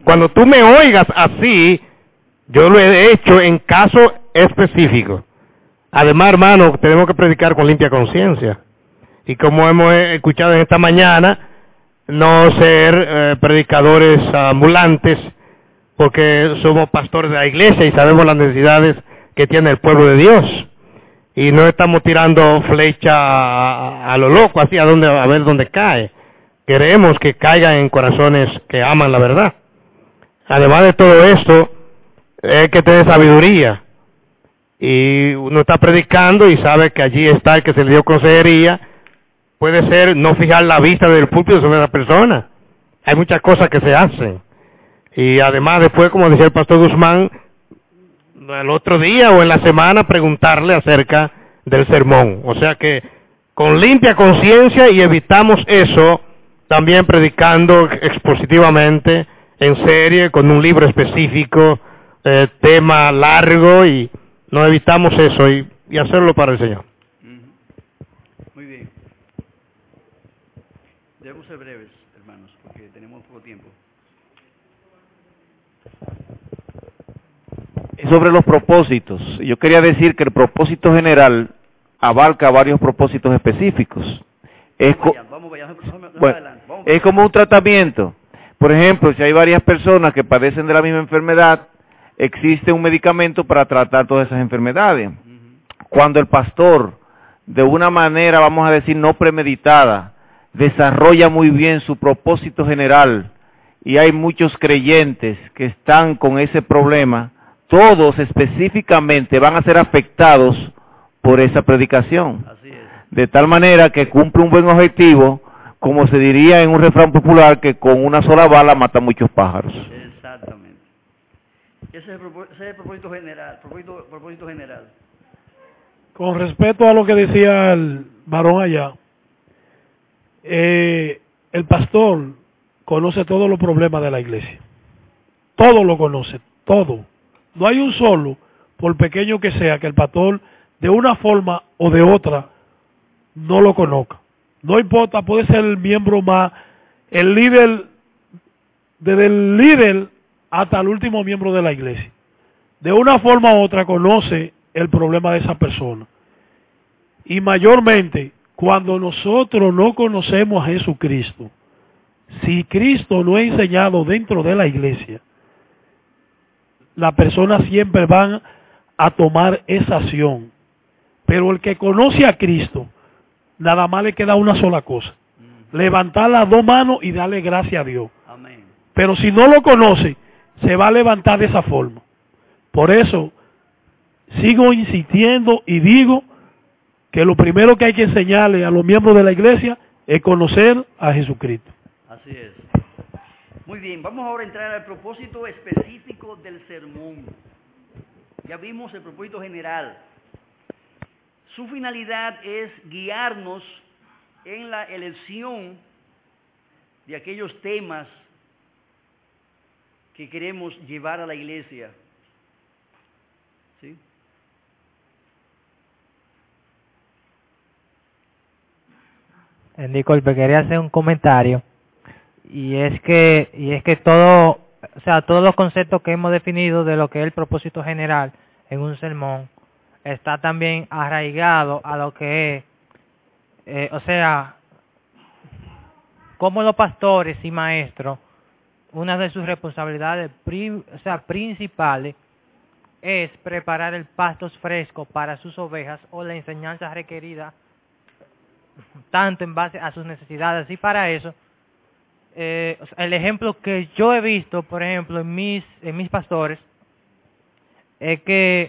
Cuando tú me oigas así, yo lo he hecho en caso específico. Además, hermano, tenemos que predicar con limpia conciencia. Y como hemos escuchado en esta mañana, no ser predicadores ambulantes, porque somos pastores de la iglesia y sabemos las necesidades que tiene el pueblo de Dios. Y no estamos tirando flecha a lo loco, así a ver dónde cae. Queremos que caiga en corazones que aman la verdad. Además de todo esto, hay que tener sabiduría. Y uno está predicando y sabe que allí está el que se le dio consejería. Puede ser no fijar la vista del púlpito sobre la persona. Hay muchas cosas que se hacen. Y además después, como decía el pastor Guzmán, el otro día o en la semana preguntarle acerca del sermón. O sea que con limpia conciencia y evitamos eso, también predicando expositivamente, en serie, con un libro específico, tema largo, y no evitamos eso y hacerlo para el Señor.
Muy bien. Debemos ser breves, hermanos, porque tenemos poco tiempo.
Sobre los propósitos, yo quería decir que el propósito general abarca varios propósitos específicos. Es como un tratamiento. Por ejemplo, si hay varias personas que padecen de la misma enfermedad, existe un medicamento para tratar todas esas enfermedades. Cuando el pastor, de una manera, vamos a decir, no premeditada, desarrolla muy bien su propósito general, y hay muchos creyentes que están con ese problema, todos específicamente van a ser afectados por esa predicación.
Así es.
De tal manera que cumple un buen objetivo, como se diría en un refrán popular, que con una sola bala mata muchos pájaros.
Exactamente. Ese es el propósito general. Propósito general.
Con respecto a lo que decía el varón allá, el pastor conoce todos los problemas de la iglesia. Todo lo conoce, todo. No hay un solo, por pequeño que sea, que el pastor de una forma o de otra no lo conozca. No importa, puede ser el miembro más, el líder, desde el líder hasta el último miembro de la iglesia. De una forma u otra conoce el problema de esa persona. Y mayormente, cuando nosotros no conocemos a Jesucristo, si Cristo no es enseñado dentro de la iglesia, las personas siempre van a tomar esa acción. Pero el que conoce a Cristo, nada más le queda una sola cosa: levantar las dos manos y darle gracias a Dios.
Amén.
Pero si no lo conoce, se va a levantar de esa forma. Por eso, sigo insistiendo y digo que lo primero que hay que enseñarle a los miembros de la iglesia es conocer a Jesucristo.
Así es. Muy bien, vamos ahora a entrar al propósito específico del sermón. Ya vimos el propósito general. Su finalidad es guiarnos en la elección de aquellos temas que queremos llevar a la iglesia. ¿Sí?
Disculpe, quería hacer un comentario. Y es que todo, o sea, todos los conceptos que hemos definido de lo que es el propósito general en un sermón está también arraigado a lo que es, o sea, como los pastores y maestros, una de sus responsabilidades principales es preparar el pasto fresco para sus ovejas o la enseñanza requerida tanto en base a sus necesidades. Y para eso, el ejemplo que yo he visto, por ejemplo, en mis pastores, es que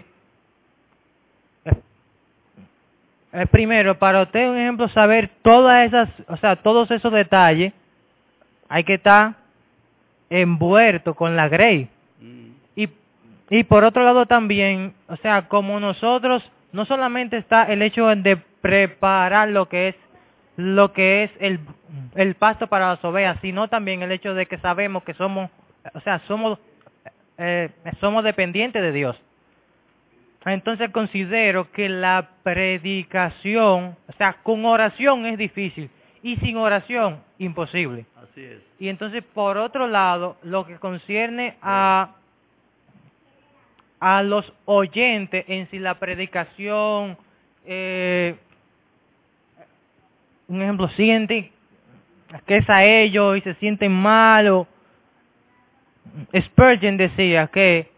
primero, para usted, un ejemplo, saber todas esas, o sea, todos esos detalles, hay que estar envuelto con la grey. Y por otro lado también, o sea, como nosotros, no solamente está el hecho de preparar lo que es el pasto para las ovejas, sino también el hecho de que sabemos que somos dependientes de Dios. Entonces considero que la predicación, o sea, con oración es difícil, y sin oración, imposible.
Así es.
Y entonces, por otro lado, lo que concierne a los oyentes en si la predicación, un ejemplo, sienten que es a ellos y se sienten mal, o Spurgeon decía que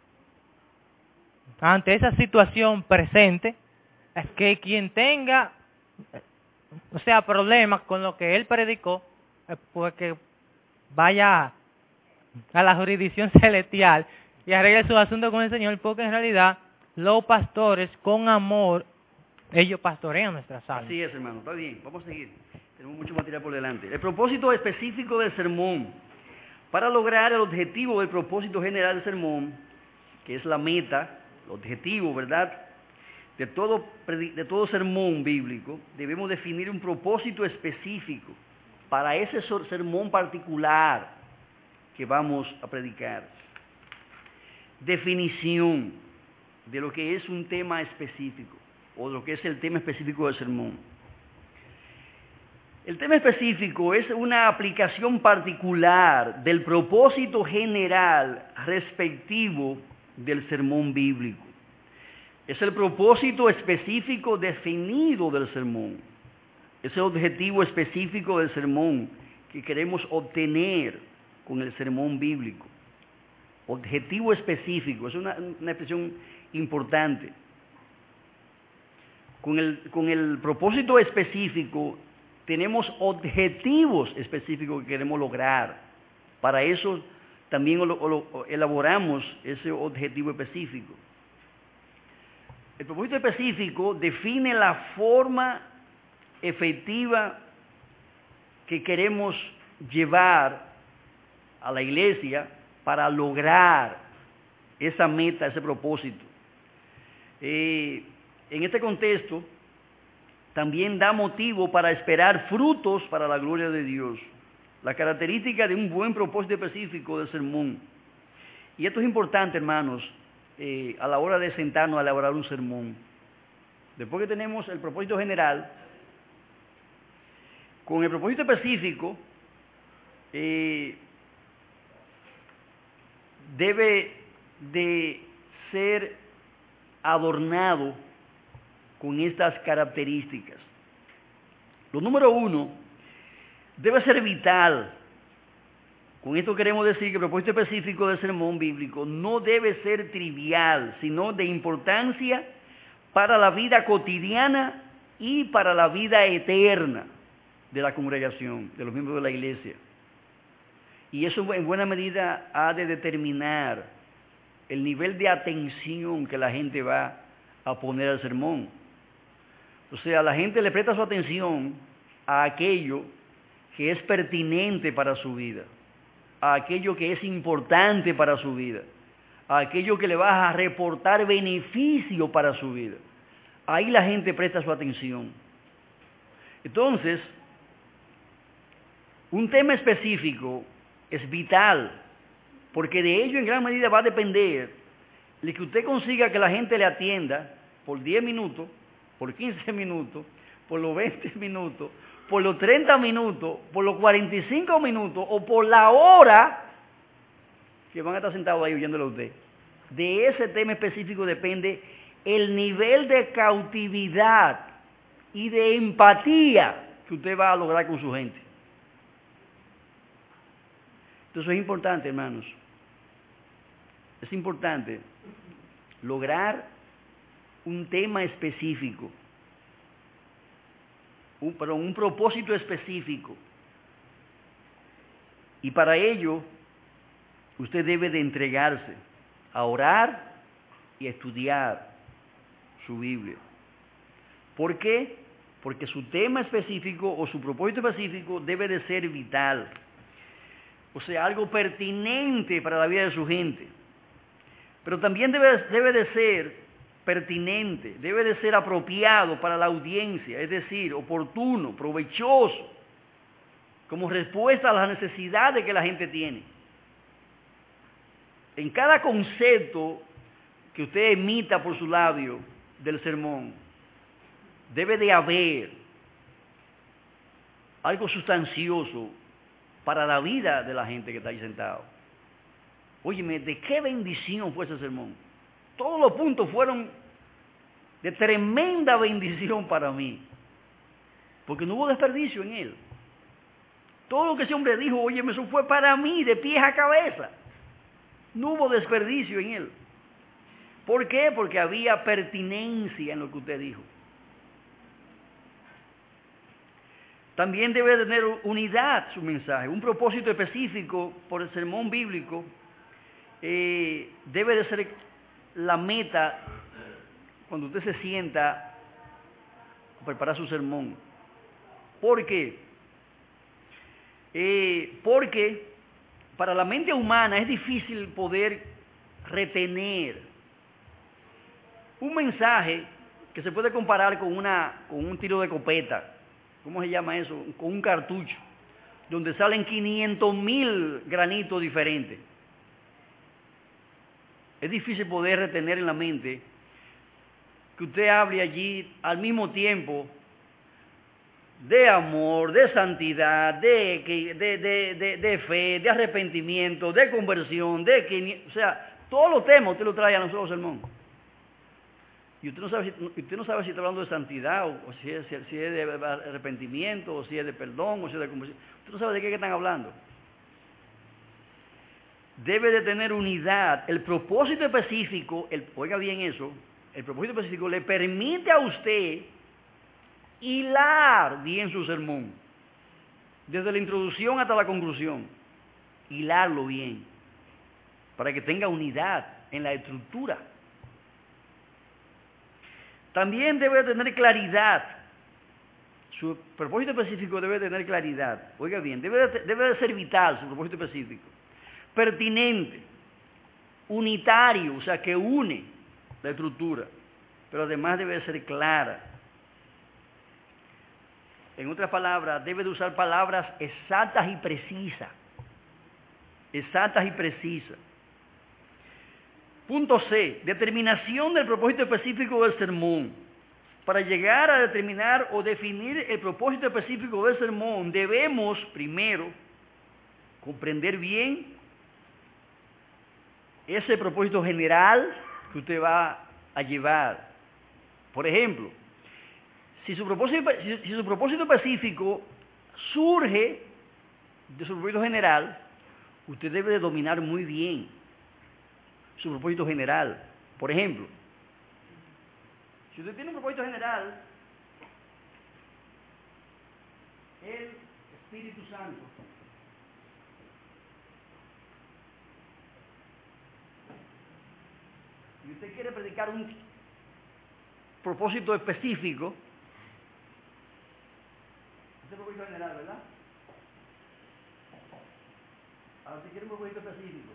ante esa situación presente, es que quien tenga, o sea, problemas con lo que él predicó, pues que vaya a la jurisdicción celestial y arregle su asunto con el Señor, porque en realidad los pastores con amor, ellos pastorean nuestras almas.
Así es, hermano, está bien, vamos a seguir. Tenemos mucho material por delante. El propósito específico del sermón. Para lograr el objetivo del propósito general del sermón, que es la meta, el objetivo, ¿verdad?, de todo sermón bíblico, debemos definir un propósito específico para ese sermón particular que vamos a predicar. Definición de lo que es un tema específico o de lo que es el tema específico del sermón. El tema específico es una aplicación particular del propósito general respectivo del sermón bíblico. Es el propósito específico definido del sermón. Es el objetivo específico del sermón que queremos obtener con el sermón bíblico. Objetivo específico, es una expresión importante. Con el propósito específico tenemos objetivos específicos que queremos lograr. Para eso también elaboramos ese objetivo específico. El propósito específico define la forma efectiva que queremos llevar a la iglesia para lograr esa meta, ese propósito. En este contexto, también da motivo para esperar frutos para la gloria de Dios. La característica de un buen propósito específico del sermón. Y esto es importante, hermanos, a la hora de sentarnos a elaborar un sermón. Después que tenemos el propósito general, con el propósito específico, debe de ser adornado con estas características. Lo número 1, debe ser vital. Con esto queremos decir que el propósito específico del sermón bíblico no debe ser trivial, sino de importancia para la vida cotidiana y para la vida eterna de la congregación, de los miembros de la iglesia. Y eso en buena medida ha de determinar el nivel de atención que la gente va a poner al sermón. O sea, la gente le presta su atención a aquello que es pertinente para su vida, a aquello que es importante para su vida, a aquello que le va a reportar beneficio para su vida. Ahí la gente presta su atención. Entonces, un tema específico es vital, porque de ello en gran medida va a depender de que usted consiga que la gente le atienda por 10 minutos, por 15 minutos, por los 20 minutos, por los 30 minutos, por los 45 minutos o por la hora que van a estar sentados ahí oyéndole a usted. De ese tema específico depende el nivel de cautividad y de empatía que usted va a lograr con su gente. Entonces es importante, hermanos, es importante lograr un tema específico, un propósito específico. Y para ello, usted debe de entregarse a orar y a estudiar su Biblia. ¿Por qué? Porque su tema específico o su propósito específico debe de ser vital. O sea, algo pertinente para la vida de su gente. Pero también debe de ser pertinente, debe de ser apropiado para la audiencia, es decir, oportuno, provechoso, como respuesta a las necesidades que la gente tiene. En cada concepto que usted emita por su labio del sermón, debe de haber algo sustancioso para la vida de la gente que está ahí sentado. Óyeme, de qué bendición fue ese sermón. Todos los puntos fueron de tremenda bendición para mí, porque no hubo desperdicio en él. Todo lo que ese hombre dijo, óyeme, eso fue para mí, de pies a cabeza. No hubo desperdicio en él. ¿Por qué? Porque había pertinencia en lo que usted dijo. También debe tener unidad su mensaje, un propósito específico por el sermón bíblico. Debe de ser la meta cuando usted se sienta a preparar su sermón. ¿Por qué? Porque para la mente humana es difícil poder retener un mensaje que se puede comparar con un tiro de escopeta. ¿Cómo se llama eso? Con un cartucho, donde salen 500,000 granitos diferentes. Es difícil poder retener en la mente que usted hable allí al mismo tiempo de amor, de santidad, de fe, de arrepentimiento, de conversión, o sea, todos los temas usted lo trae a nosotros, sermón. Y usted no sabe si está hablando de santidad, o si es de arrepentimiento, o si es de perdón, o si es de conversión. Usted no sabe de qué están hablando. Debe de tener unidad. El propósito específico, oiga bien eso, el propósito específico le permite a usted hilar bien su sermón, desde la introducción hasta la conclusión, hilarlo bien, para que tenga unidad en la estructura. También debe tener claridad, su propósito específico debe tener claridad, oiga bien, debe de ser vital su propósito específico, pertinente, unitario, o sea, que une la estructura, pero además debe de ser clara. En otras palabras, debe de usar palabras exactas y precisas. Exactas y precisas. Punto C. Determinación del propósito específico del sermón. Para llegar a determinar o definir el propósito específico del sermón, debemos primero comprender bien ese propósito general que usted va a llevar. Por ejemplo, si su propósito específico surge de su propósito general, usted debe de dominar muy bien su propósito general. Por ejemplo, si usted tiene un propósito general, el Espíritu Santo y usted quiere predicar un propósito específico, ese propósito general, ¿verdad? Ahora usted quiere un propósito específico.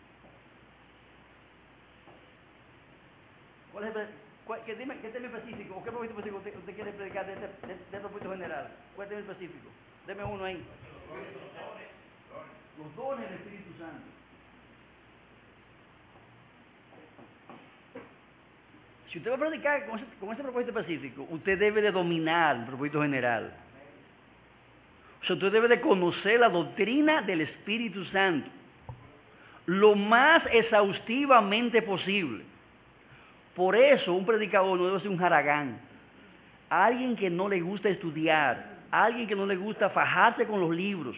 ¿Qué tema específico o qué propósito específico usted quiere predicar de este propósito general? ¿Cuál tema específico? Deme uno ahí. Los dones del Espíritu Santo. Si usted va a predicar con ese propósito específico, usted debe de dominar el propósito general. O sea, usted debe de conocer la doctrina del Espíritu Santo lo más exhaustivamente posible. Por eso un predicador no debe ser un haragán, alguien que no le gusta estudiar, alguien que no le gusta fajarse con los libros,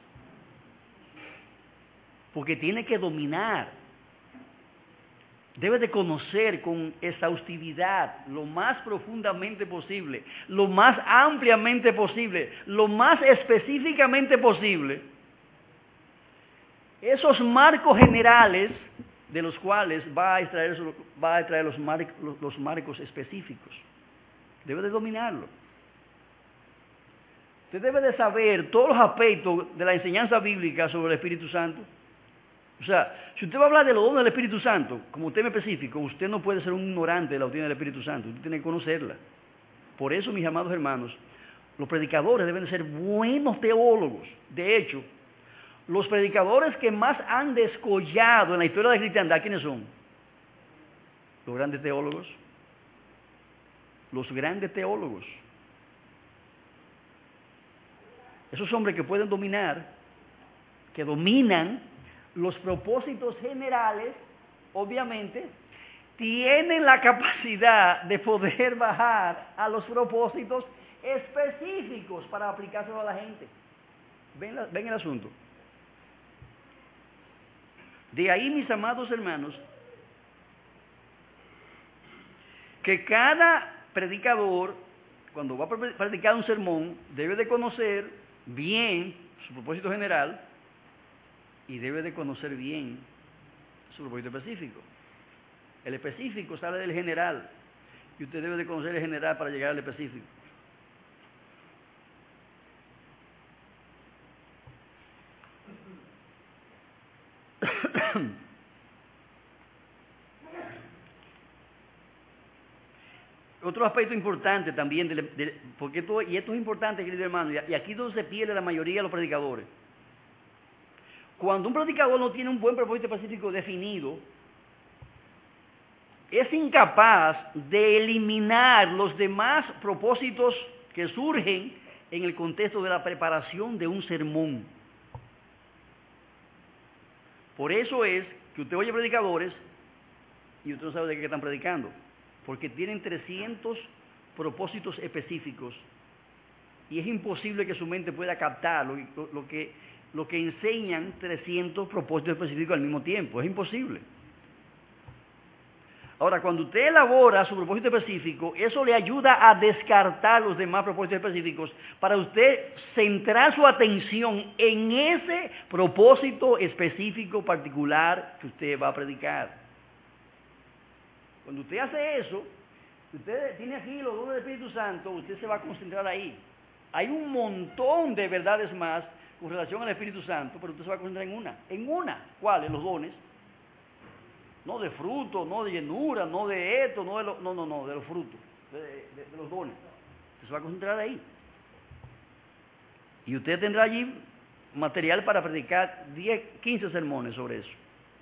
porque tiene que dominar. Debe de conocer con exhaustividad lo más profundamente posible, lo más ampliamente posible, lo más específicamente posible, esos marcos generales de los cuales va a extraer los marcos específicos. Debe de dominarlo. Usted debe de saber todos los aspectos de la enseñanza bíblica sobre el Espíritu Santo. O sea, si usted va a hablar de los dones del Espíritu Santo, como tema específico, usted no puede ser un ignorante de la doctrina del Espíritu Santo, usted tiene que conocerla. Por eso, mis amados hermanos, los predicadores deben de ser buenos teólogos. De hecho, los predicadores que más han descollado en la historia de la cristiandad, ¿quiénes son? Los grandes teólogos. Los grandes teólogos. esos hombres que pueden dominar, que dominan los propósitos generales, obviamente, tienen la capacidad de poder bajar a los propósitos específicos para aplicárselo a la gente. ¿Ven el asunto? De ahí, mis amados hermanos, que cada predicador, cuando va a predicar un sermón, debe de conocer bien su propósito general y debe de conocer bien su propósito específico. El específico sale del general y usted debe de conocer el general para llegar al específico. Otro aspecto importante también, porque esto es importante, querido hermano, y aquí es donde se pierde la mayoría de los predicadores. Cuando un predicador no tiene un buen propósito específico definido, es incapaz de eliminar los demás propósitos que surgen en el contexto de la preparación de un sermón. Por eso es que usted oye predicadores y usted no sabe de qué están predicando, porque tienen 300 propósitos específicos y es imposible que su mente pueda captar lo que enseñan 300 propósitos específicos al mismo tiempo. Es imposible. Ahora, cuando usted elabora su propósito específico, eso le ayuda a descartar los demás propósitos específicos para usted centrar su atención en ese propósito específico particular que usted va a predicar. Cuando usted hace eso, usted tiene aquí los dones del Espíritu Santo, usted se va a concentrar ahí. Hay un montón de verdades más con relación al Espíritu Santo, pero usted se va a concentrar en una. ¿En una? ¿Cuáles? Los dones. No de fruto, no de llenura, no de esto, no, de los frutos, de los dones. Usted se va a concentrar ahí. Y usted tendrá allí material para predicar 10, 15 sermones sobre eso.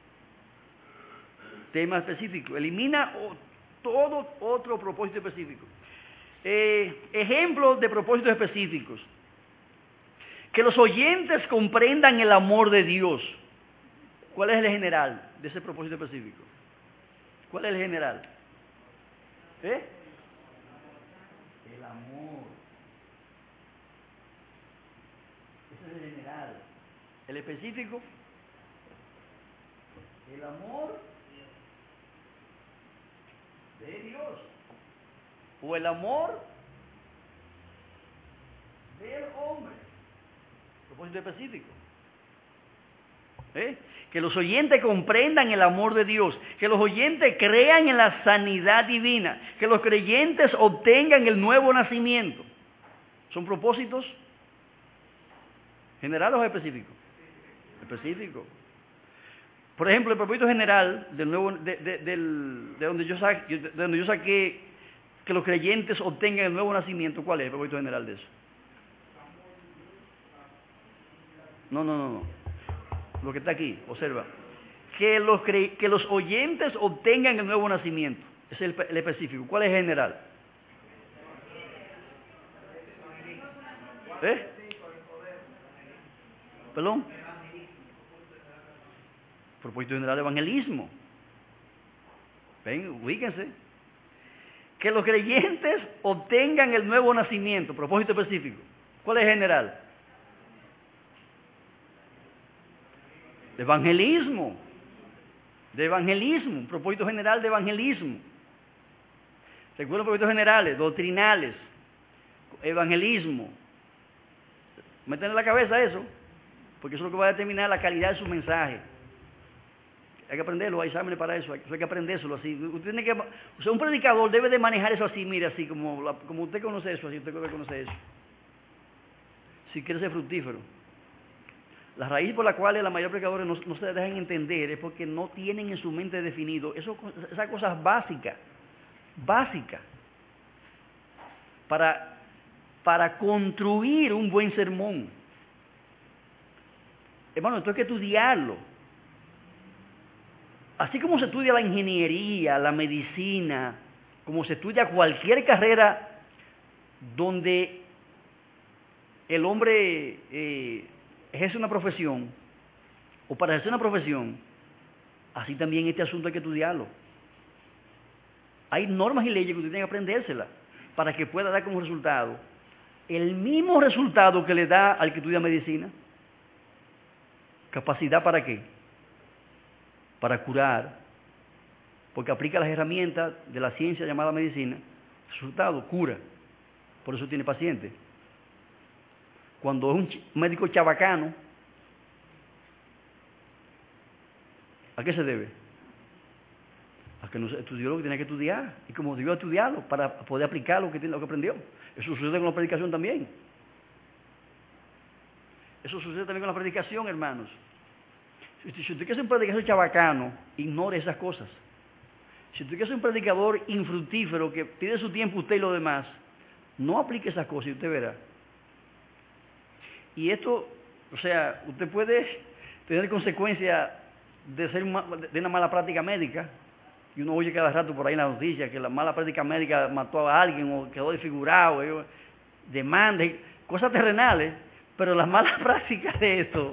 Tema específico. Elimina todo otro propósito específico. Ejemplos de propósitos específicos. Que los oyentes comprendan el amor de Dios. ¿Cuál es el general de ese propósito específico? ¿Cuál es el general? El amor. Ese es el general. El específico. El amor de Dios. O el amor del hombre. Propósito específico. Que los oyentes comprendan el amor de Dios, que los oyentes crean en la sanidad divina, que los creyentes obtengan el nuevo nacimiento. ¿Son propósitos generales o específicos? Específicos. Por ejemplo, el propósito general de donde yo saqué que los creyentes obtengan el nuevo nacimiento, ¿cuál es el propósito general de eso? No. Lo que está aquí, observa. Que los oyentes obtengan el nuevo nacimiento. Ese es el específico. ¿Cuál es el general? ¿Perdón? Propósito general de evangelismo. Ven, ubíquense. Que los creyentes obtengan el nuevo nacimiento. Propósito específico. ¿Cuál es el general? De evangelismo, propósito general de evangelismo. Recuerden los propósitos generales, doctrinales, evangelismo. Meten en la cabeza eso, porque eso es lo que va a determinar la calidad de su mensaje. Hay que aprenderlo, hay exámenes para eso, hay que aprendérselo así. Usted tiene un predicador debe de manejar eso así, mire, así como usted conoce eso, así usted debe conocer eso. Si quiere ser fructífero. La raíz por la cual la mayoría de predicadores no se dejan entender es porque no tienen en su mente definido esas cosas básicas, para construir un buen sermón. Hermano, esto hay que estudiarlo. Así como se estudia la ingeniería, la medicina, como se estudia cualquier carrera donde el hombre ejerce una profesión, o para ejercer una profesión, así también este asunto hay que estudiarlo. Hay normas y leyes que usted tiene que aprendérselas para que pueda dar como resultado el mismo resultado que le da al que estudia medicina. ¿Capacidad para qué? Para curar, porque aplica las herramientas de la ciencia llamada medicina. Resultado, cura. Por eso tiene pacientes. Cuando es un médico chabacano, ¿a qué se debe? A que no estudió lo que tenía que estudiar y como debió estudiarlo para poder aplicar lo que aprendió. Eso sucede con la predicación también. Eso sucede también con la predicación, hermanos. Si usted quiere ser un predicador chabacano, ignore esas cosas. Si usted quiere ser un predicador infructífero que pide su tiempo usted y los demás, no aplique esas cosas y usted verá. Y esto, o sea, usted puede tener consecuencias de una mala práctica médica. Y uno oye cada rato por ahí en la noticia que la mala práctica médica mató a alguien o quedó desfigurado, demandas, cosas terrenales, pero las malas prácticas de esto,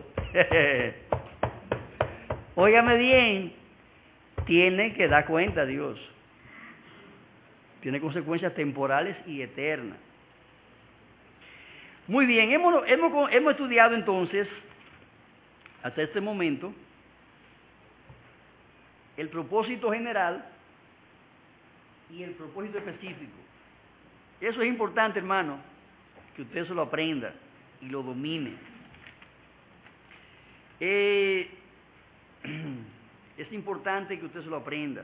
óigame bien, tiene que dar cuenta a Dios. Tiene consecuencias temporales y eternas. Muy bien, hemos estudiado entonces, hasta este momento, el propósito general y el propósito específico. Eso es importante, hermano, que usted se lo aprenda y lo domine. Es importante que usted se lo aprenda.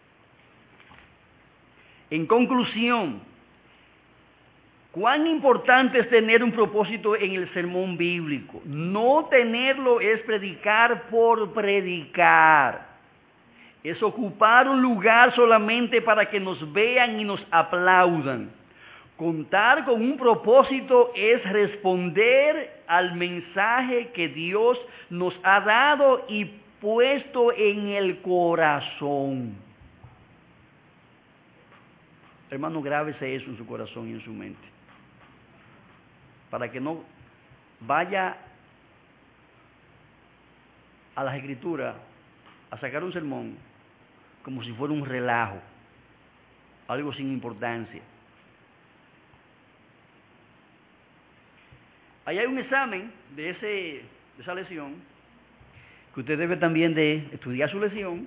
En conclusión, ¿cuán importante es tener un propósito en el sermón bíblico? No tenerlo es predicar por predicar. Es ocupar un lugar solamente para que nos vean y nos aplaudan. Contar con un propósito es responder al mensaje que Dios nos ha dado y puesto en el corazón. Hermano, grábese eso en su corazón y en su mente. Para que no vaya a las Escrituras a sacar un sermón como si fuera un relajo, algo sin importancia. Ahí hay un examen de esa lección, que usted debe también de estudiar su lección,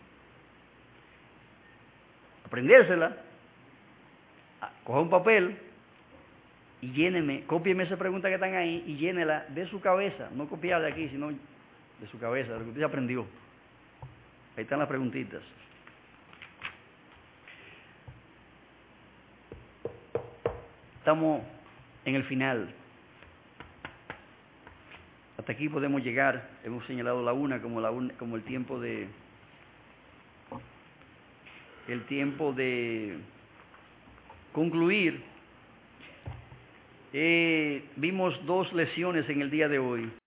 aprendérsela, coja un papel y cópieme esa pregunta que están ahí y llénela de su cabeza, no copiarla de aquí, sino de su cabeza, de lo que usted aprendió. Ahí están las preguntitas. Estamos en el final. Hasta aquí podemos llegar. Hemos señalado la una como el tiempo de concluir. Vimos 2 lecciones en el día de hoy.